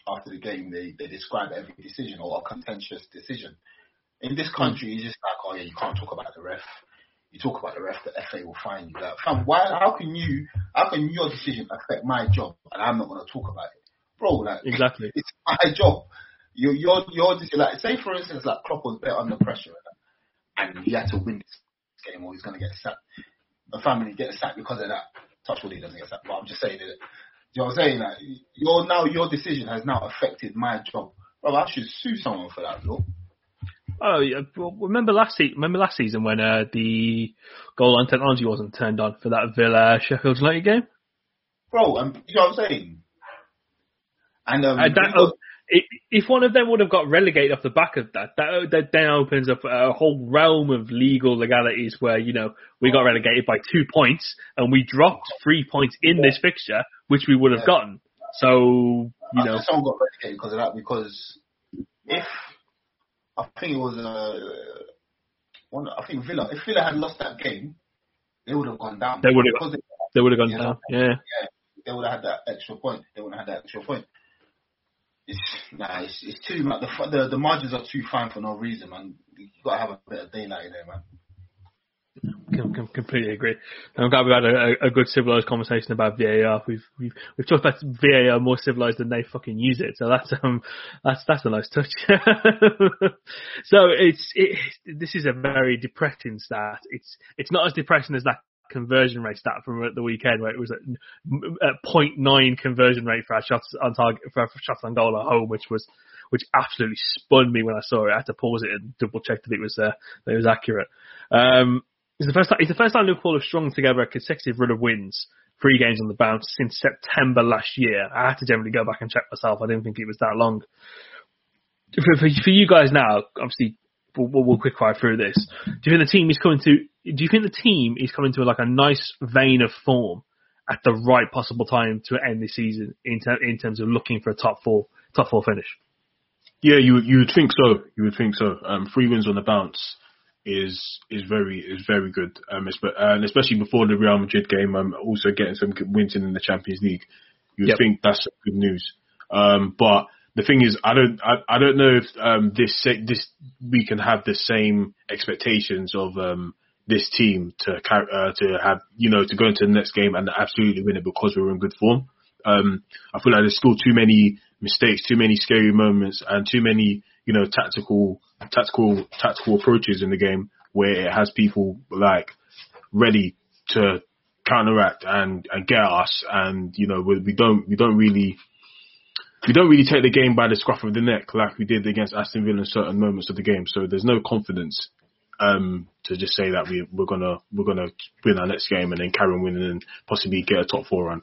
after the game, they, they describe every decision or a contentious decision. In this country, it's just like, oh yeah, you can't talk about the ref. You talk about the ref, the F A will fine you. Like, fam, why? How can you? How can your decision affect my job, and I'm not going to talk about it, bro? Like, exactly, it's my job. Your your your like, say for instance, like Klopp was better under pressure, and he had to win this game, or he's going to get sacked. The family gets sacked because of that. Touch wood, he doesn't get sacked, but I'm just saying that. You know what I'm saying? Like, your now your decision has now affected my job, bro. I should sue someone for that, bro. Oh, yeah. Well, remember last season? Remember last season when uh, the goal line technology wasn't turned on for that Villa Sheffield United game, bro? Um, you know what I'm saying? And um, uh, that, uh, if one of them would have got relegated off the back of that, that, that then opens up a whole realm of legal legalities where, you know, we got relegated by two points and we dropped three points in this fixture, which we would have yeah. gotten. So, you I know, someone got relegated because of that. Because if I think it was uh, one. I think Villa. If Villa had lost that game, they would have gone down. They would have. They, they would have gone down. Yeah. yeah. They would have had that extra point. They wouldn't have had that extra point. It's nah. It's, it's too much. The, the the margins are too fine for no reason, man. You got to have a bit of daylight in there, man. Com- com- completely agree. I'm glad we've had a, a good civilized conversation about V A R. We've we've we've talked about V A R more civilized than they fucking use it. So that's um that's that's a nice touch. So it's it, this is a very depressing stat. It's it's not as depressing as that conversion rate stat from the weekend where it was at, at zero point nine conversion rate for our shots on target for our shots on goal at home, which was which absolutely spun me when I saw it. I had to pause it and double check that it was uh, that it was accurate. Um, It's the first time. It's the first time Liverpool have strung together a consecutive run of wins, three games on the bounce since September last year. I had to generally go back and check myself. I didn't think it was that long. For, for, for you guys now, obviously, we'll, we'll quick fire through this. Do you think the team is coming to? Do you think the team is coming to like a nice vein of form at the right possible time to end the season in, ter- in terms of looking for a top four, top four finish? Yeah, you you would think so. You would think so. Um, three wins on the bounce is is very is very good, um, and especially before the Real Madrid game, um, also getting some wins in the Champions League. You would yep. think that's good news. Um, but the thing is, I don't I, I don't know if um, this this we can have the same expectations of um, this team to uh, to have you know to go into the next game and absolutely win it because we're in good form. Um, I feel like there's still too many mistakes, too many scary moments, and too many you know tactical. tactical tactical approaches in the game where it has people like ready to counteract and, and get us, and you know we, we don't we don't really we don't really take the game by the scruff of the neck like we did against Aston Villa in certain moments of the game. So there's no confidence um, to just say that we we're gonna we're gonna win our next game and then carry on winning and possibly get a top four run.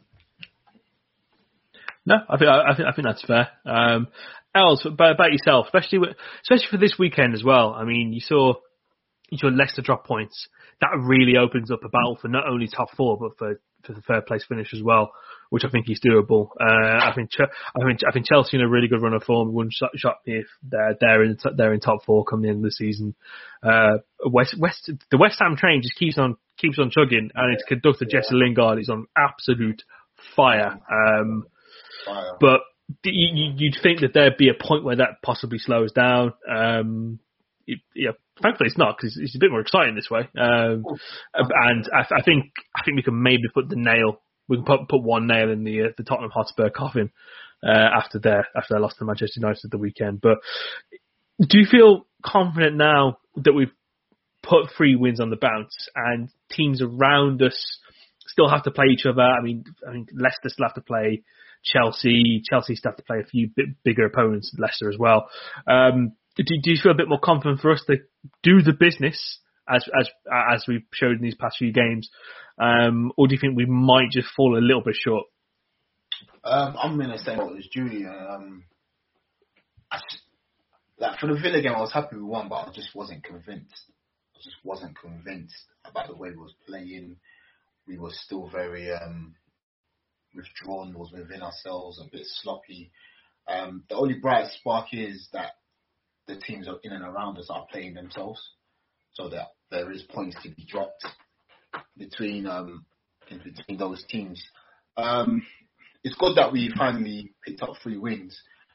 No, I think I think I think that's fair. Um, Els, about, about yourself, especially with, especially for this weekend as well. I mean, you saw you saw Leicester drop points. That really opens up a battle for not only top four but for, for the third place finish as well, which I think is doable. Uh, I think I think I think Chelsea in a really good run of form. Wouldn't shock me if they're they're in they're in top four coming in the season. Uh, West West the West Ham train just keeps on keeps on chugging, and its conductor Jesse Lingard is on absolute fire. Um, fire. But you'd think that there'd be a point where that possibly slows down. Um, it, yeah, thankfully it's not, because it's a bit more exciting this way. Um, and I, I think I think we can maybe put the nail. We can put put one nail in the uh, the Tottenham Hotspur coffin uh, after their after they lost to Manchester United at the weekend. But do you feel confident now that we've put three wins on the bounce and teams around us still have to play each other? I mean, I mean Leicester still have to play Chelsea. Chelsea still have to play a few bit bigger opponents, Leicester as well. Um, do, do you feel a bit more confident for us to do the business as as as we've showed in these past few games, um, or do you think we might just fall a little bit short? Um, I'm in the same boat as Julian. Um, I just, like for the Villa game, I was happy we won, but I just wasn't convinced. I just wasn't convinced about the way we was playing. We were still very um, withdrawn, was within ourselves, a bit sloppy. Um, the only bright spark is that the teams are in and around us are playing themselves, so that there is points to be dropped between um, in between those teams. Um, it's good that we finally picked up three wins,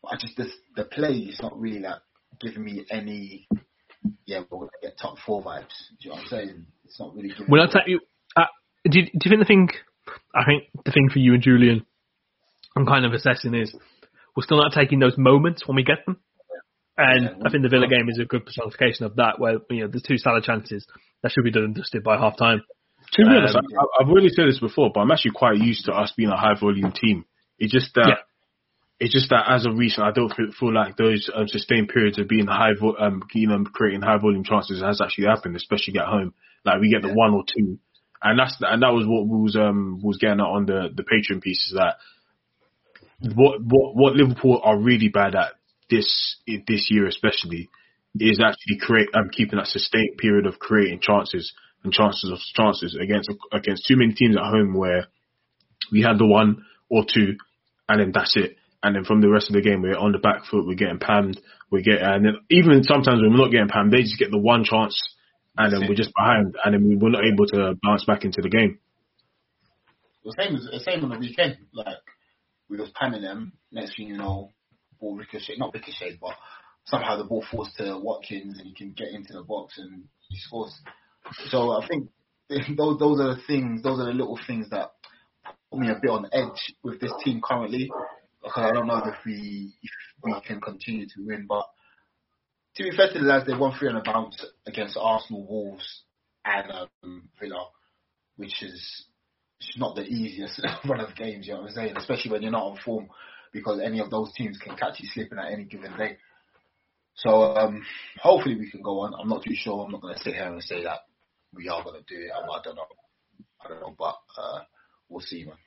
But I just, the, the play is not really like giving me any, yeah, we're going to get top four vibes. Do you know what I'm saying? It's not really giving Well, me I'll tell you, uh, do, you, do you think the thing, I think the thing for you and Julian, I'm kind of assessing is, we're still not taking those moments when we get them. And yeah, I think the Villa game is a good personification of that, where, you know, the two Salah chances, that should be done and dusted by half time. To be um, honest, I, I've already said this before, but I'm actually quite used to us being a high volume team. It's just that, yeah. it's just that as of recent, I don't feel, feel like those um, sustained periods of being high, vo- um, you know, creating high volume chances has actually happened, especially at home. Like we get the yeah. one or two, and that's and that was what was um was getting at on the the Patreon piece, is that what what what Liverpool are really bad at this this year especially is actually create um keeping that sustained period of creating chances and chances of chances against against too many teams at home where we had the one or two and then that's it, and then from the rest of the game we're on the back foot, we're getting pammed, we get and then even sometimes when we're not getting pammed, they just get the one chance and then we're just behind and then we're not able to bounce back into the game. The same as the same on the weekend, like. We was panning them. Next thing you know, ball ricochet, not ricochet, but somehow the ball falls to Watkins and he can get into the box and he scores. So I think those those are the things, those are the little things that put me a bit on edge with this team currently, because I don't know if we if we can continue to win. But to be fair to the lads, they won three on a bounce against Arsenal, Wolves, and um, Villa, which is. It's not the easiest run of games, you know what I'm saying? Especially when you're not on form, because any of those teams can catch you slipping at any given day. So um, hopefully we can go on. I'm not too sure. I'm not going to sit here and say that we are going to do it. I, I don't know. I don't know, but uh, we'll see, man.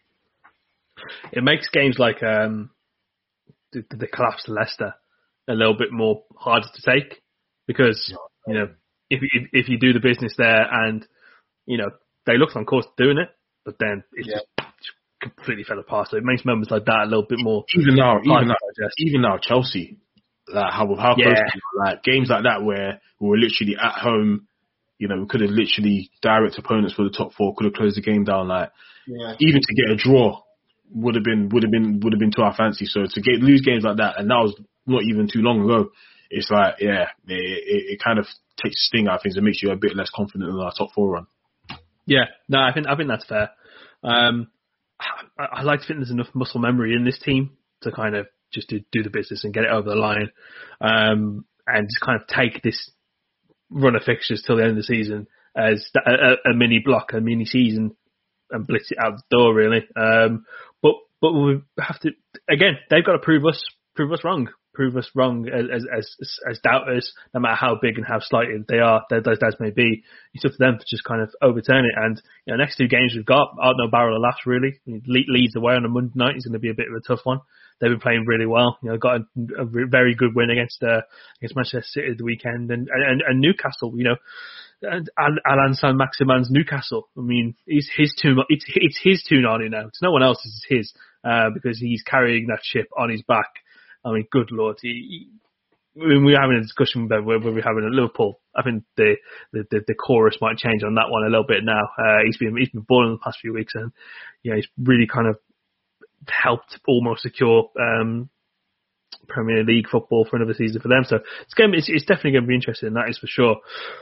It makes games like um, the, the collapse of Leicester a little bit more harder to take, because you know if if, if you do the business there and you know they looked on course to doing it. But then it yeah. just completely fell apart. So it makes moments like that a little bit more. Even now, even now, even now, Chelsea, like how how yeah. close to, like games like that where we were literally at home, you know, we could have literally direct opponents for the top four, could have closed the game down. Like yeah. even to get a draw would have been would have been would have been to our fancy. So to get lose games like that, and that was not even too long ago. It's like yeah, it, it, it kind of takes sting out of things and makes you a bit less confident in our top four run. Yeah, no, I think I think that's fair. Um, I, I like to think there's enough muscle memory in this team to kind of just do, do the business and get it over the line, um, and just kind of take this run of fixtures till the end of the season as a, a, a mini block, a mini season, and blitz it out the door really. Um, but but we have to again. They've got to prove us prove us wrong. Prove us wrong as as as doubters, no matter how big and how slighted they are, those doubts may be. It's up to them to just kind of overturn it. And you know, next two games we've got, out no barrel of laughs really. Leeds away on a Monday night is going to be a bit of a tough one. They've been playing really well. You know, got a, a very good win against uh, against Manchester City at the weekend, and and, and Newcastle. You know, and Alan Saint-Maximin's Newcastle. I mean, it's his tune. It's it's his tune on it now. It's no one else's. It's his uh, because he's carrying that ship on his back. I mean, good Lord, he, he, when we were having a discussion about where we were having at Liverpool, I think the, the, the, the chorus might change on that one a little bit now. Uh, he's been he's been balling the past few weeks, and yeah, he's really kind of helped almost secure um, Premier League football for another season for them. So it's going, it's, it's definitely going to be interesting. That is for sure.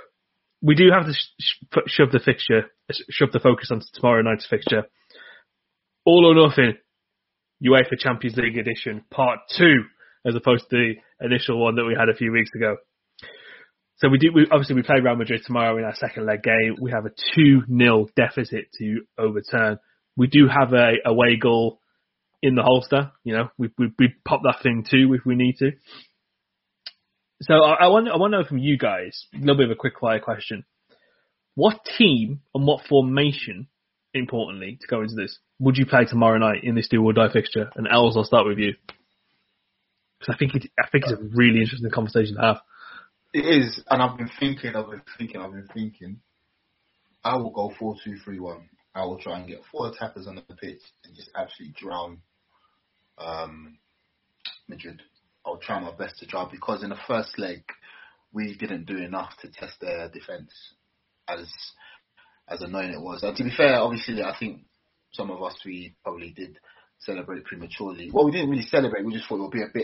We do have to sh- shove the fixture, shove the focus onto tomorrow night's fixture. All or nothing. UEFA Champions League edition, part two, as opposed to the initial one that we had a few weeks ago. So we do. We, obviously, we play Real Madrid tomorrow in our second leg game. We have a two nil deficit to overturn. We do have a away goal in the holster. You know, we we, we pop that thing too if we need to. So I, I want I want to know from you guys a little bit of a quick fire question. What team and what formation, importantly, to go into this, would you play tomorrow night in this do or die fixture? And Els, I'll start with you, because I think it, I think it's a really interesting conversation to have. It is, and I've been thinking, I've been thinking, I've been thinking. I will go four two three one. I will try and get four attackers on the pitch and just absolutely drown um, Madrid. I'll try my best to drown, because in the first leg we didn't do enough to test their defence, as as annoying it was. And to be fair, obviously, I think some of us, we probably did celebrate prematurely. Well, we didn't really celebrate. We just thought it would be a bit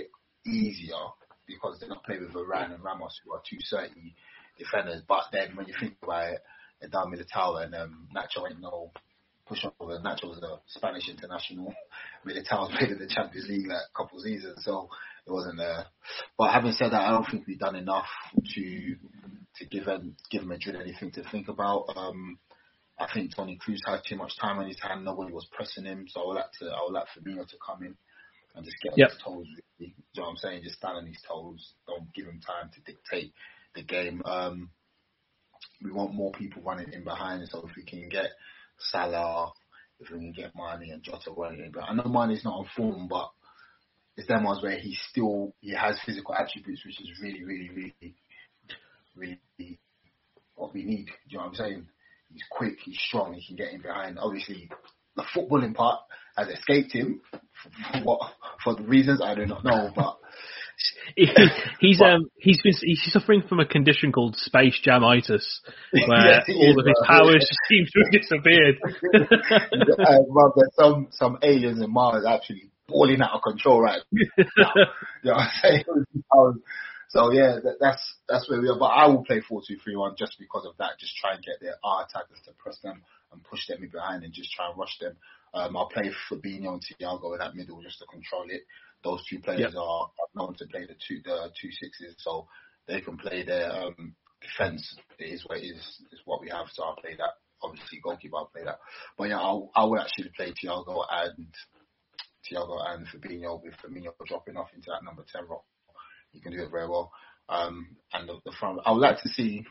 easier because they're not playing with Varane and Ramos, who are two thirty defenders. But then when you think about it, they're down Militao and um, Nacho ain't no pushover. Nacho was a Spanish international. Militao's played in the Champions League like a couple of seasons, so it wasn't there. But having said that, I don't think we've done enough to to give them, give Madrid anything to think about. Um, I think Toni Kroos had too much time on his hand. Nobody was pressing him, so I would like to, I would like Firmino to come in and just get on yep. his toes. Really. You know what I'm saying? Just stand on his toes. Don't give him time to dictate the game. Um, we want more people running in behind, so if we can get Salah, if we can get Mane and Jota running in behind. I know Mane's not on form, but it's them ones where he still he has physical attributes, which is really, really, really, really what we need. Do you know what I'm saying? He's quick, he's strong, he can get in behind. Obviously, the footballing part has escaped him for, for what for the reasons I do not know, but he, he's but, um he's been he's suffering from a condition called space jamitis, where yes, all is, of his bro. powers just seem to have disappeared. uh, well, there's some some aliens in Mars actually balling out of control right now. You know what I'm saying? So yeah, that, that's that's where we are. But I will play four two three one just because of that. Just try and get their our attackers to press them and push them in behind and just try and rush them. Um, I'll play Fabinho and Thiago in that middle just to control it. Those two players yep. are known to play the two the two sixes, so they can play their um, defense. It is what it is, is what we have. So I'll play that. Obviously, goalkeeper, I'll play that. But yeah, I'll, I will actually play Thiago and Thiago and Fabinho with Firmino dropping off into that number ten role. You can do it very well. Um, and the, the front, I would like to see.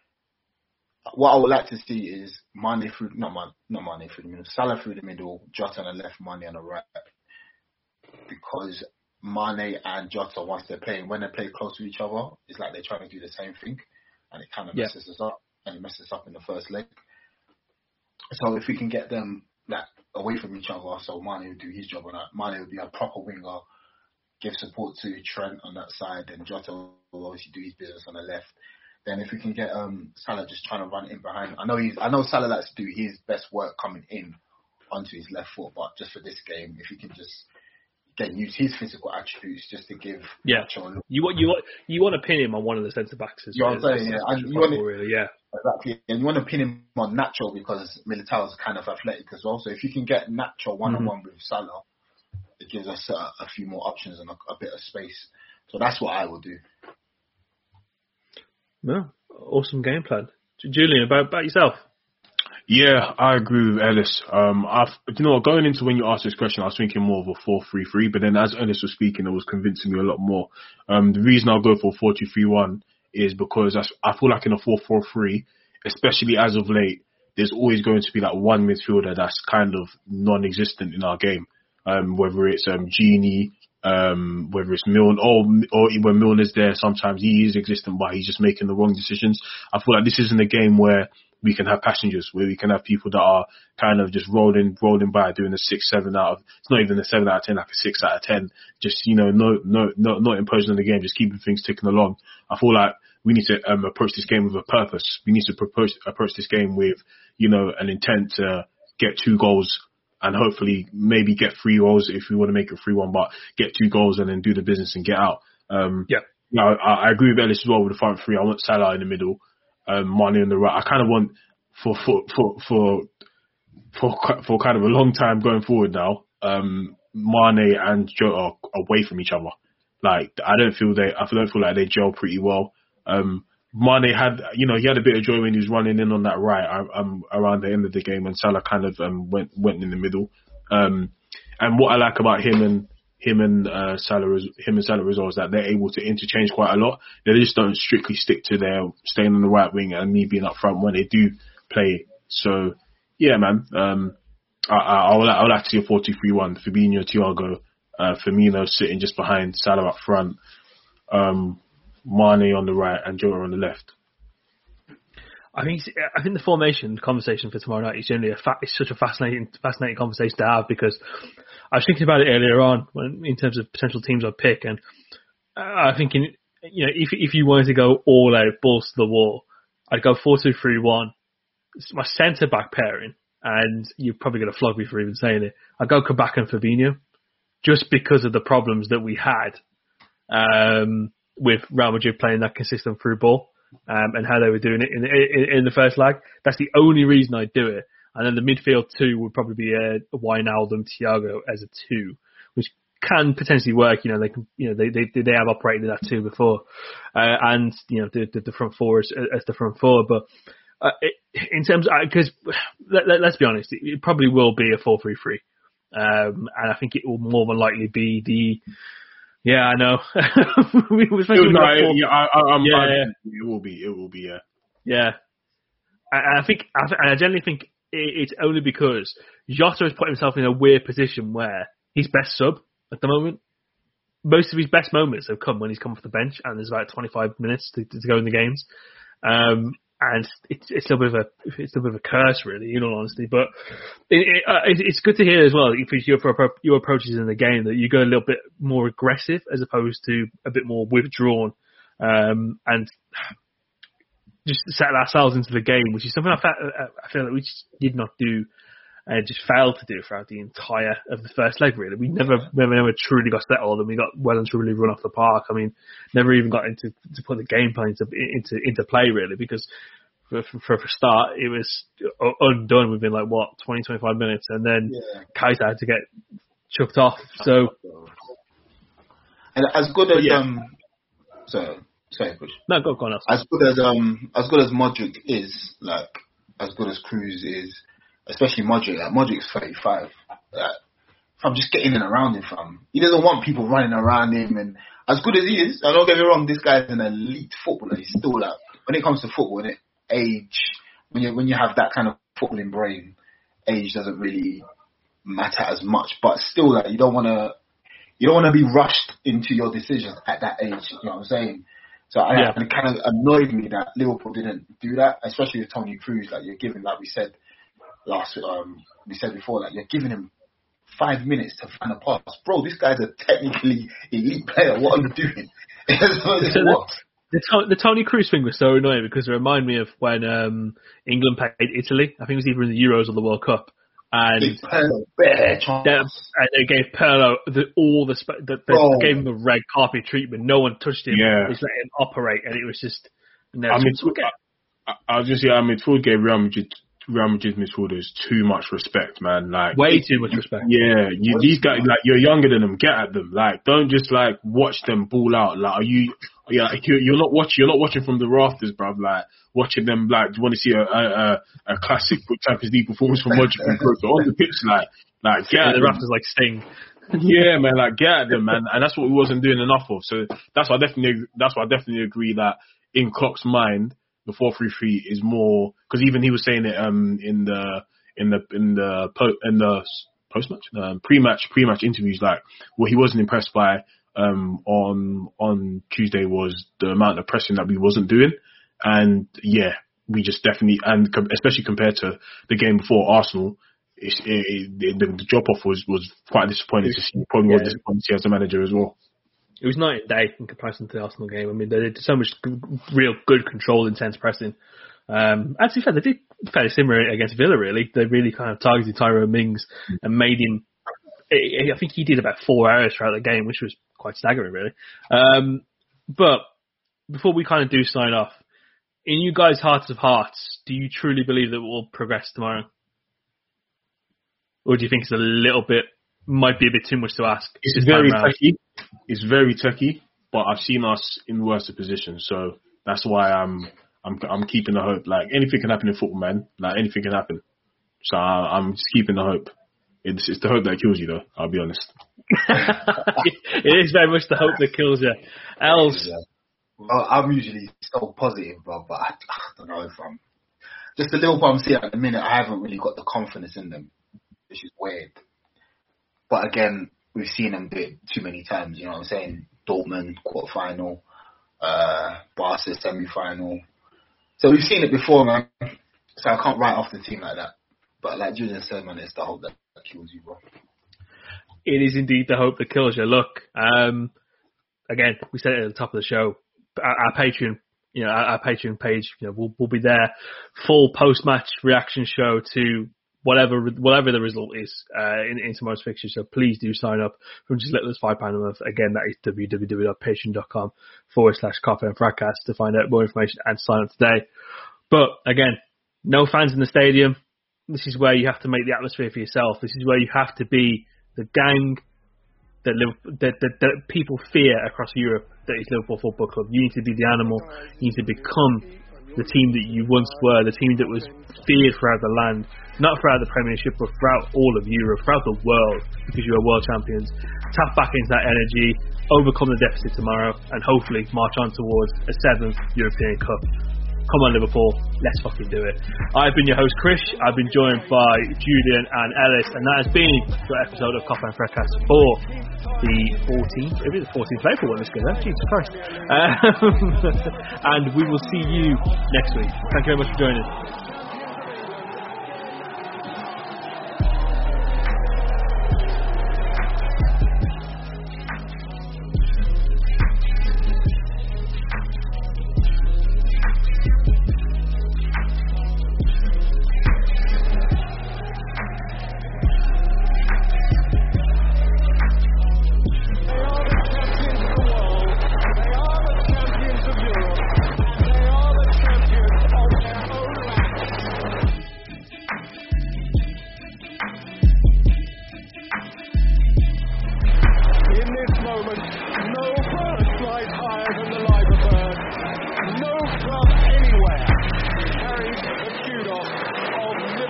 What I would like to see is Mane through, not Mane, not Mane through the middle, Salah through the middle, Jota on the left, Mane on the right. Because Mane and Jota, once they're playing, when they play close to each other, it's like they're trying to do the same thing, and it kind of yeah. messes us up, and it messes us up in the first leg. So if we can get them like away from each other, so Mane will do his job on that. Mane will be a proper winger, give support to Trent on that side, and Jota will obviously do his business on the left. Then if we can get um, Salah just trying to run in behind, I know he's, I know Salah likes to do his best work coming in onto his left foot, but just for this game, if he can just again use his physical attributes just to give yeah, you want you want you want to pin him on one of the centre backs as well. You know what I'm saying? Yeah, and you want to, really, yeah, exactly, and you want to pin him on Nacho because Militao is kind of athletic as well. So if you can get Nacho one on one with Salah, it gives us a, a few more options and a, a bit of space. So that's what I will do. No, awesome game plan. Julian, about about yourself. Yeah, I agree with Ellis. Um, I've, you know what, going into when you asked this question, I was thinking more of a four three three, but then as Ellis was speaking, it was convincing me a lot more. Um, the reason I'll go for four two three one is because I, I feel like in a four four three, especially as of late, there's always going to be that one midfielder that's kind of non-existent in our game. Um, whether it's um, Gini, um, whether it's Milner, or, or when Milner's there, sometimes he is existent, but he's just making the wrong decisions. I feel like this isn't a game where we can have passengers, where we can have people that are kind of just rolling, rolling by, doing a six, seven out of, it's not even a seven out of ten, like a six out of ten. Just, you know, no, no, no, not imposing on the game, just keeping things ticking along. I feel like we need to um, approach this game with a purpose. We need to propose, approach this game with, you know, an intent to get two goals and hopefully maybe get three goals if we want to make it three one, but get two goals and then do the business and get out. Um, yeah. Now, I, I agree with Ellis as well with the front three. I want Salah in the middle. Um, Mane on the right. I kind of want for for for for for for kind of a long time going forward now. Um, Mane and Joe are away from each other. Like I don't feel they. I don't feel like they gel pretty well. Um, Mane had, you know, he had a bit of joy when he was running in on that right um, around the end of the game, and Salah kind of um, went went in the middle. Um, and what I like about him and him and uh, Salah, is, him and Salah as well, is that they're able to interchange quite a lot. They just don't strictly stick to their staying on the right wing and me being up front when they do play. So yeah, man, um, I, I, I would I would like to see a four two three one. Fabinho, Thiago, uh, Firmino sitting just behind Salah up front. Um, Mane on the right and Jota on the left. I think I think the formation conversation for tomorrow night is generally a fa- it's such a fascinating fascinating conversation to have, because I was thinking about it earlier on when, in terms of potential teams I'd pick, and I'm thinking, you know, if if you wanted to go all out, balls to the wall, I'd go four two three one. It's my centre back pairing, and you're probably going to flog me for even saying it. I'd go Kabak and Fabinho, just because of the problems that we had um, with Real Madrid playing that consistent through ball, um, and how they were doing it in, in, in the first leg. That's the only reason I'd do it. And then the midfield two would probably be a, a Wijnaldum, Thiago as a two, which can potentially work. You know, they can, you know, they they they have operated that two before, uh, and you know the, the the front four as, as the front four. But uh, it, in terms, because let, let, let's be honest, it, it probably will be a four three three, um, and I think it will more than likely be the. Yeah, I know. we were no, no, yeah, I, I, I'm, yeah, I'm, yeah, it will be, it will be, yeah, yeah. And I think, I, I generally think it's only because Jota has put himself in a weird position where he's best sub at the moment. Most of his best moments have come when he's come off the bench, and there's about twenty-five minutes to, to go in the games. Um, and it's it's a bit of a it's a bit of a curse, really, in all honesty. But it, it, uh, it's good to hear as well, if your your approaches in the game, that you go a little bit more aggressive as opposed to a bit more withdrawn, um, and just set ourselves into the game, which is something I felt I feel that we just did not do. Uh, just failed to do throughout the entire of the first leg, really. We never, never, never truly got settled, and we got well and truly run off the park. I mean, never even got into to put the game plan into into, into play, really, because for for, for a start, it was undone within like what twenty, twenty-five minutes, and then yeah. Keita had to get chucked off. So, and as good as yeah. um, so sorry, Push. No, go go on. As good as um, as good as Modric is, like as good as Cruz is. Especially Modric, like Modric's thirty-five. Like, I'm just getting in and around him, fam. He doesn't want people running around him, and as good as he is, I don't get me wrong, this guy's an elite footballer. He's still like, when it comes to football, when it age, when you when you have that kind of footballing brain, age doesn't really matter as much. But still, like you don't want to, you don't want to be rushed into your decisions at that age. You know what I'm saying? So I, yeah. it kind of annoyed me that Liverpool didn't do that, especially with Toni Kroos. Like you're giving, like we said. Last um, we said before, like you're giving him five minutes to find a pass, bro. This guy's a technically elite player. What are you doing? so the, the, the Toni Kroos thing was so annoying because it reminded me of when um, England played Italy. I think it was either in the Euros or the World Cup, and they, and they gave Pirlo the, all the, the, the gave him the red carpet treatment. No one touched him. Yeah. They just let him operate, and it was just. No, I mean, I, I was just yeah. I mean, Ford gave Real Madrid. Real Madrid midfielders too much respect, man. Like way too much respect. Yeah, you, these guys, like you're younger than them. Get at them. Like don't just like watch them ball out. Like are you? Yeah, like, you're, you're not watching. You're not watching from the rafters, bruv. Like watching them. Like do you want to see a a, a classic Champions League performance from Modric and Kroos on the pitch? Like like get yeah, at the them. rafters like Sting. Yeah, man. Like get at them, man. And that's what we wasn't doing enough of. So that's why I definitely. That's why I definitely agree that in Klopp's mind. The four three three is more because even he was saying it um in the in the in the po- in the post match um, pre match pre match interviews, like what he wasn't impressed by um on on Tuesday was the amount of pressing that we wasn't doing, and yeah we just definitely and com- especially compared to the game before Arsenal, it, it, it, the, the drop off was was quite disappointing to see. Probably yeah. more disappointing to see as a manager as well. It was night and day in comparison to the Arsenal game. I mean, they did so much good, real good control, intense pressing. Um, and to be fair, they did fairly similar against Villa, really. They really kind of targeted Tyrone Mings and made him... I think he did about four errors throughout the game, which was quite staggering, really. Um, but before we kind of do sign off, in you guys' hearts of hearts, do you truly believe that we'll progress tomorrow? Or do you think it's a little bit... might be a bit too much to ask? It's very techy. It's very techy, but I've seen us in worse positions, so that's why I'm I'm I'm keeping the hope. Like anything can happen in football, man. Like anything can happen. So I, I'm just keeping the hope. It's it's the hope that kills you, though. I'll be honest. It is very much the hope that kills you. Els, well, I'm usually so positive, bro, but I, I don't know if I'm just the little I'm seeing at the minute. I haven't really got the confidence in them, which is weird. But again, we've seen them do it too many times, you know what I'm saying? Dortmund, quarterfinal, uh, Barca, semi-final. So we've seen it before, man. So I can't write off the team like that. But like Julian said, man, it's the hope that, that kills you, bro. It is indeed the hope that kills you. Look, um, again, we said it at the top of the show. Our, our Patreon, you know, our, our Patreon page, you know, will will be there. Full post-match reaction show to whatever whatever the result is uh, in, in tomorrow's fixture. So please do sign up from just little as five pounds a month. Again, that is www.patreon.com forward slash Coffee and Fracas to find out more information and sign up today. But again, no fans in the stadium. This is where you have to make the atmosphere for yourself. This is where you have to be the gang that, that, that, that people fear across Europe, that is Liverpool Football Club. You need to be the animal. You need to become the team that you once were, the team that was feared throughout the land, not throughout the Premiership, but throughout all of Europe, throughout the world, because you are world champions. Tap back into that energy, overcome the deficit tomorrow, and hopefully march on towards a seventh European Cup. Come on, Liverpool, let's fucking do it. I've been your host, Chris. I've been joined by Julian and Ellis, and that has been your episode of Coffee and Fracas for the fourteenth, maybe the fourteenth play for one this game, eh? Jesus Christ. Um, and we will see you next week. Thank you very much for joining.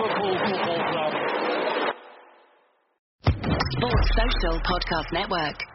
Social Podcast Network.